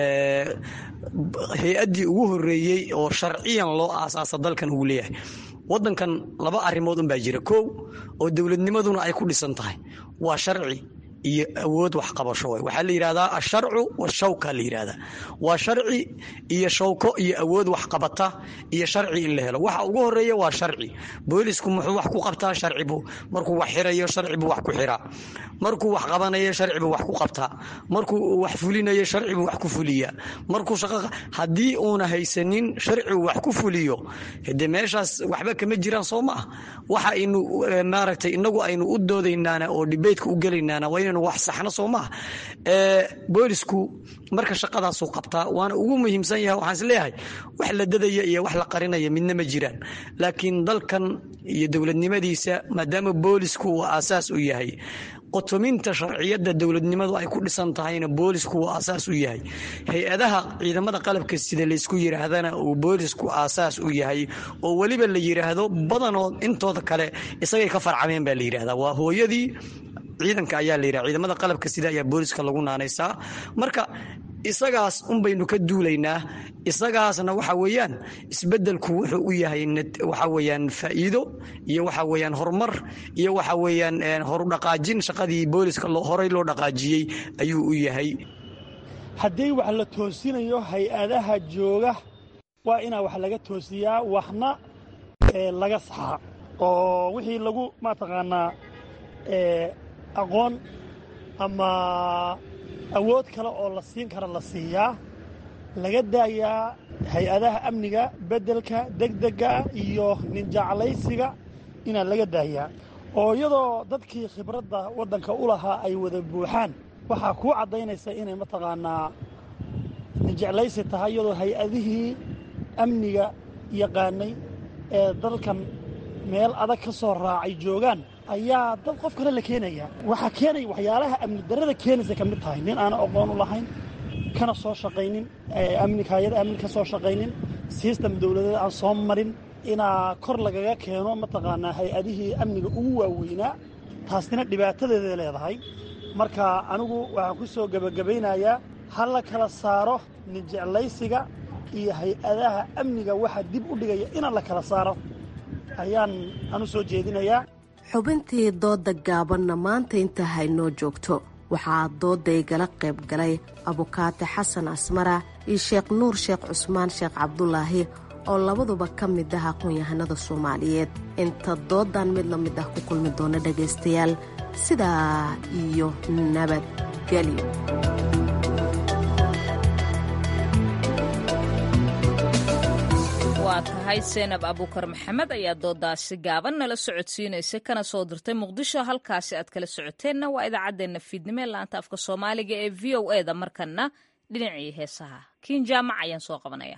hay-addii ugu horreeyey oo sharciyan loo aasaasa dalkan ugu leeyahay. waddankan laba arrimood unbaa jira. kow, oo dowladnimaduna ay ku dhisan tahay, waa sharci iyo awood waxqabasho way. waxaa la yidhahdaa asharcu washawka la yidhahdaa, waa sharci iyo shawko iyo awood waxqabata iyo sharci in la helo. waxa ugu horeeya waa sharci. boolisku muxuu wax ku qabtaa? sharcibu. markuu wax xirayo sharcibu wax ku xiraa, markuu wax qabanayo sharcibu wax ku qabtaa, markuu wax fulinayo sharcibu wax ku fuliyaa, markuu shaqo haddii uuna haysanin sharcigu wax ku fuliyo hade meeshaas waxba kama jiraan soo ma ah. waxa aynu maaragtay inagu aynu u doodaynaana oo debateka u gelaynaana waa inaynu wax saxno soo ma ah. boolisku marka shaqadaasuu qabtaa waana ugu muhiimsan yahay. waxaan is leeyahay wax la dadaya iyo wax la qarinaya midna ma jiraan. laakiin dalkan iyo dowladnimadiisa maadaama boolisku uu aasaas u yahay, qotominta sharciyada dowladnimadu ay ku dhisan tahayna boolisku uu aasaas u yahay, hay-adaha ciidamada qalabka sida laysku yiraahdana uu boolisku aasaas u yahay, oo weliba la yiraahdo badanoo intooda kale isagay ka farcameen baa la yiraahdaa. waa hooyadii ciidanka ayaa la yiraahdaa, ciidamada qalabka sida ayaa booliska lagu naanaysaa. marka isagaas unbaynu ka duulaynaa. isagaasna waxa weeyaan isbedelku wuxuu u yahay waxa weeyaan faa'iido iyo waxa weeyaan horumar iyo waxa weeyaan horu dhaqaajin. shaqadii booliska horey loo dhaqaajiyey ayuu u yahay. haddii wax la toosinayo hay-adaha jooga waa inaa wax laga toosiyaa, waxna laga saxaa, oo wixii lagu mataqaanaa aqoon ama awood kale oo la siin kara la siiyaa, laga daayaa hay-adaha amniga beddelka degdega iyo ninjeclaysiga inaa laga daayaa. oo iyadoo dadkii khibradda waddanka u lahaa ay wada buuxaan, waxaa kuu caddaynaysa inay mataqaanaa ninjeclaysi tahay, iyadoo hay-adihii amniga yaqaanay ee dalkan meel adag ka soo raacay joogaan ayaa dad qof kale la keenaya. waxaa keenaya waxyaalaha amni darrada keenaysa ka mid tahay nin aan aqoon u lahayn, kana soo shaqaynin hay-ada amni ka soo shaqaynin, system dowladeed aan soo marin, inaa kor lagaga keeno mataqaanaa hay-adihii amniga ugu waaweynaa. taasina dhibaatadeeday leedahay. marka anigu waxaan ku soo gebagabaynayaa ha la kala saaro ninjeclaysiga iyo hay-adaha amniga waxa dib u dhigaya inaan la kala saaro ayaan anu soo jeedinayaa. xubintii dooda gaabanna maanta inta haynoo joogto. waxaa dooda igala qayb galay abukaate xasan asmara iyo sheekh nuur sheekh cusmaan sheekh cabdulaahi oo labaduba ka mid ah aqoon-yahanada soomaaliyeed. inta doodan mid la mid ah ku kulmi doona dhagaystayaal, sidaa iyo nabadgelyo. waa tahay seenab abuukar maxamed ayaa doodaasi gaaban nala socodsiinaysa kana soo dirtay muqdisho. halkaasi aad kala socoteenna waa idaacaddeenna fiidnimo ee laanta afka soomaaliga ee v o e da. markana dhinacii heesaha kiin jaamac ayaan soo qabanaya.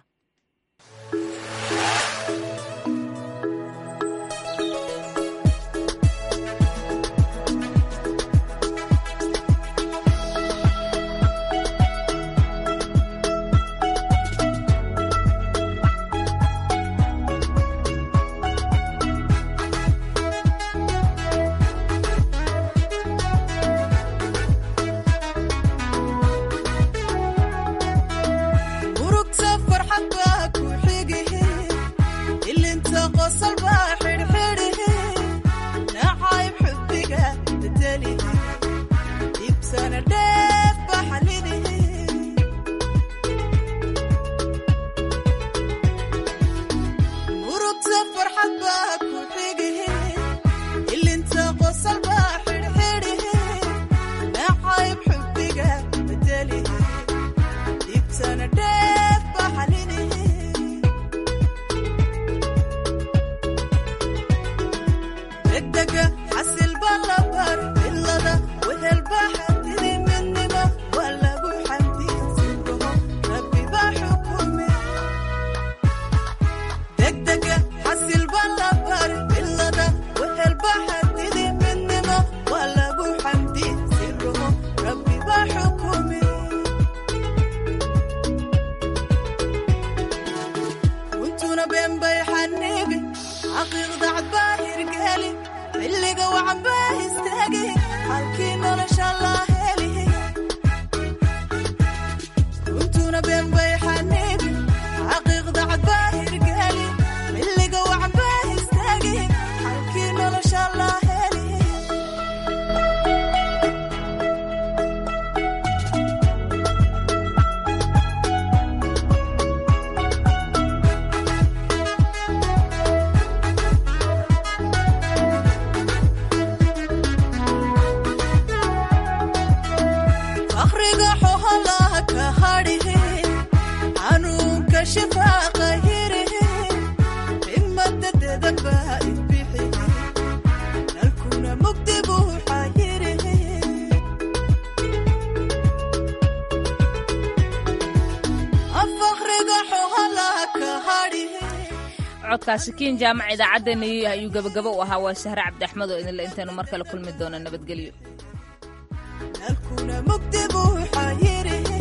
codkaasi kiin jaamac idaacaddeenna ayuu gabagabo u ahaa waa sahre cabdi axmed oo idinle intaanu mar kale kulmi doona nabadgelyo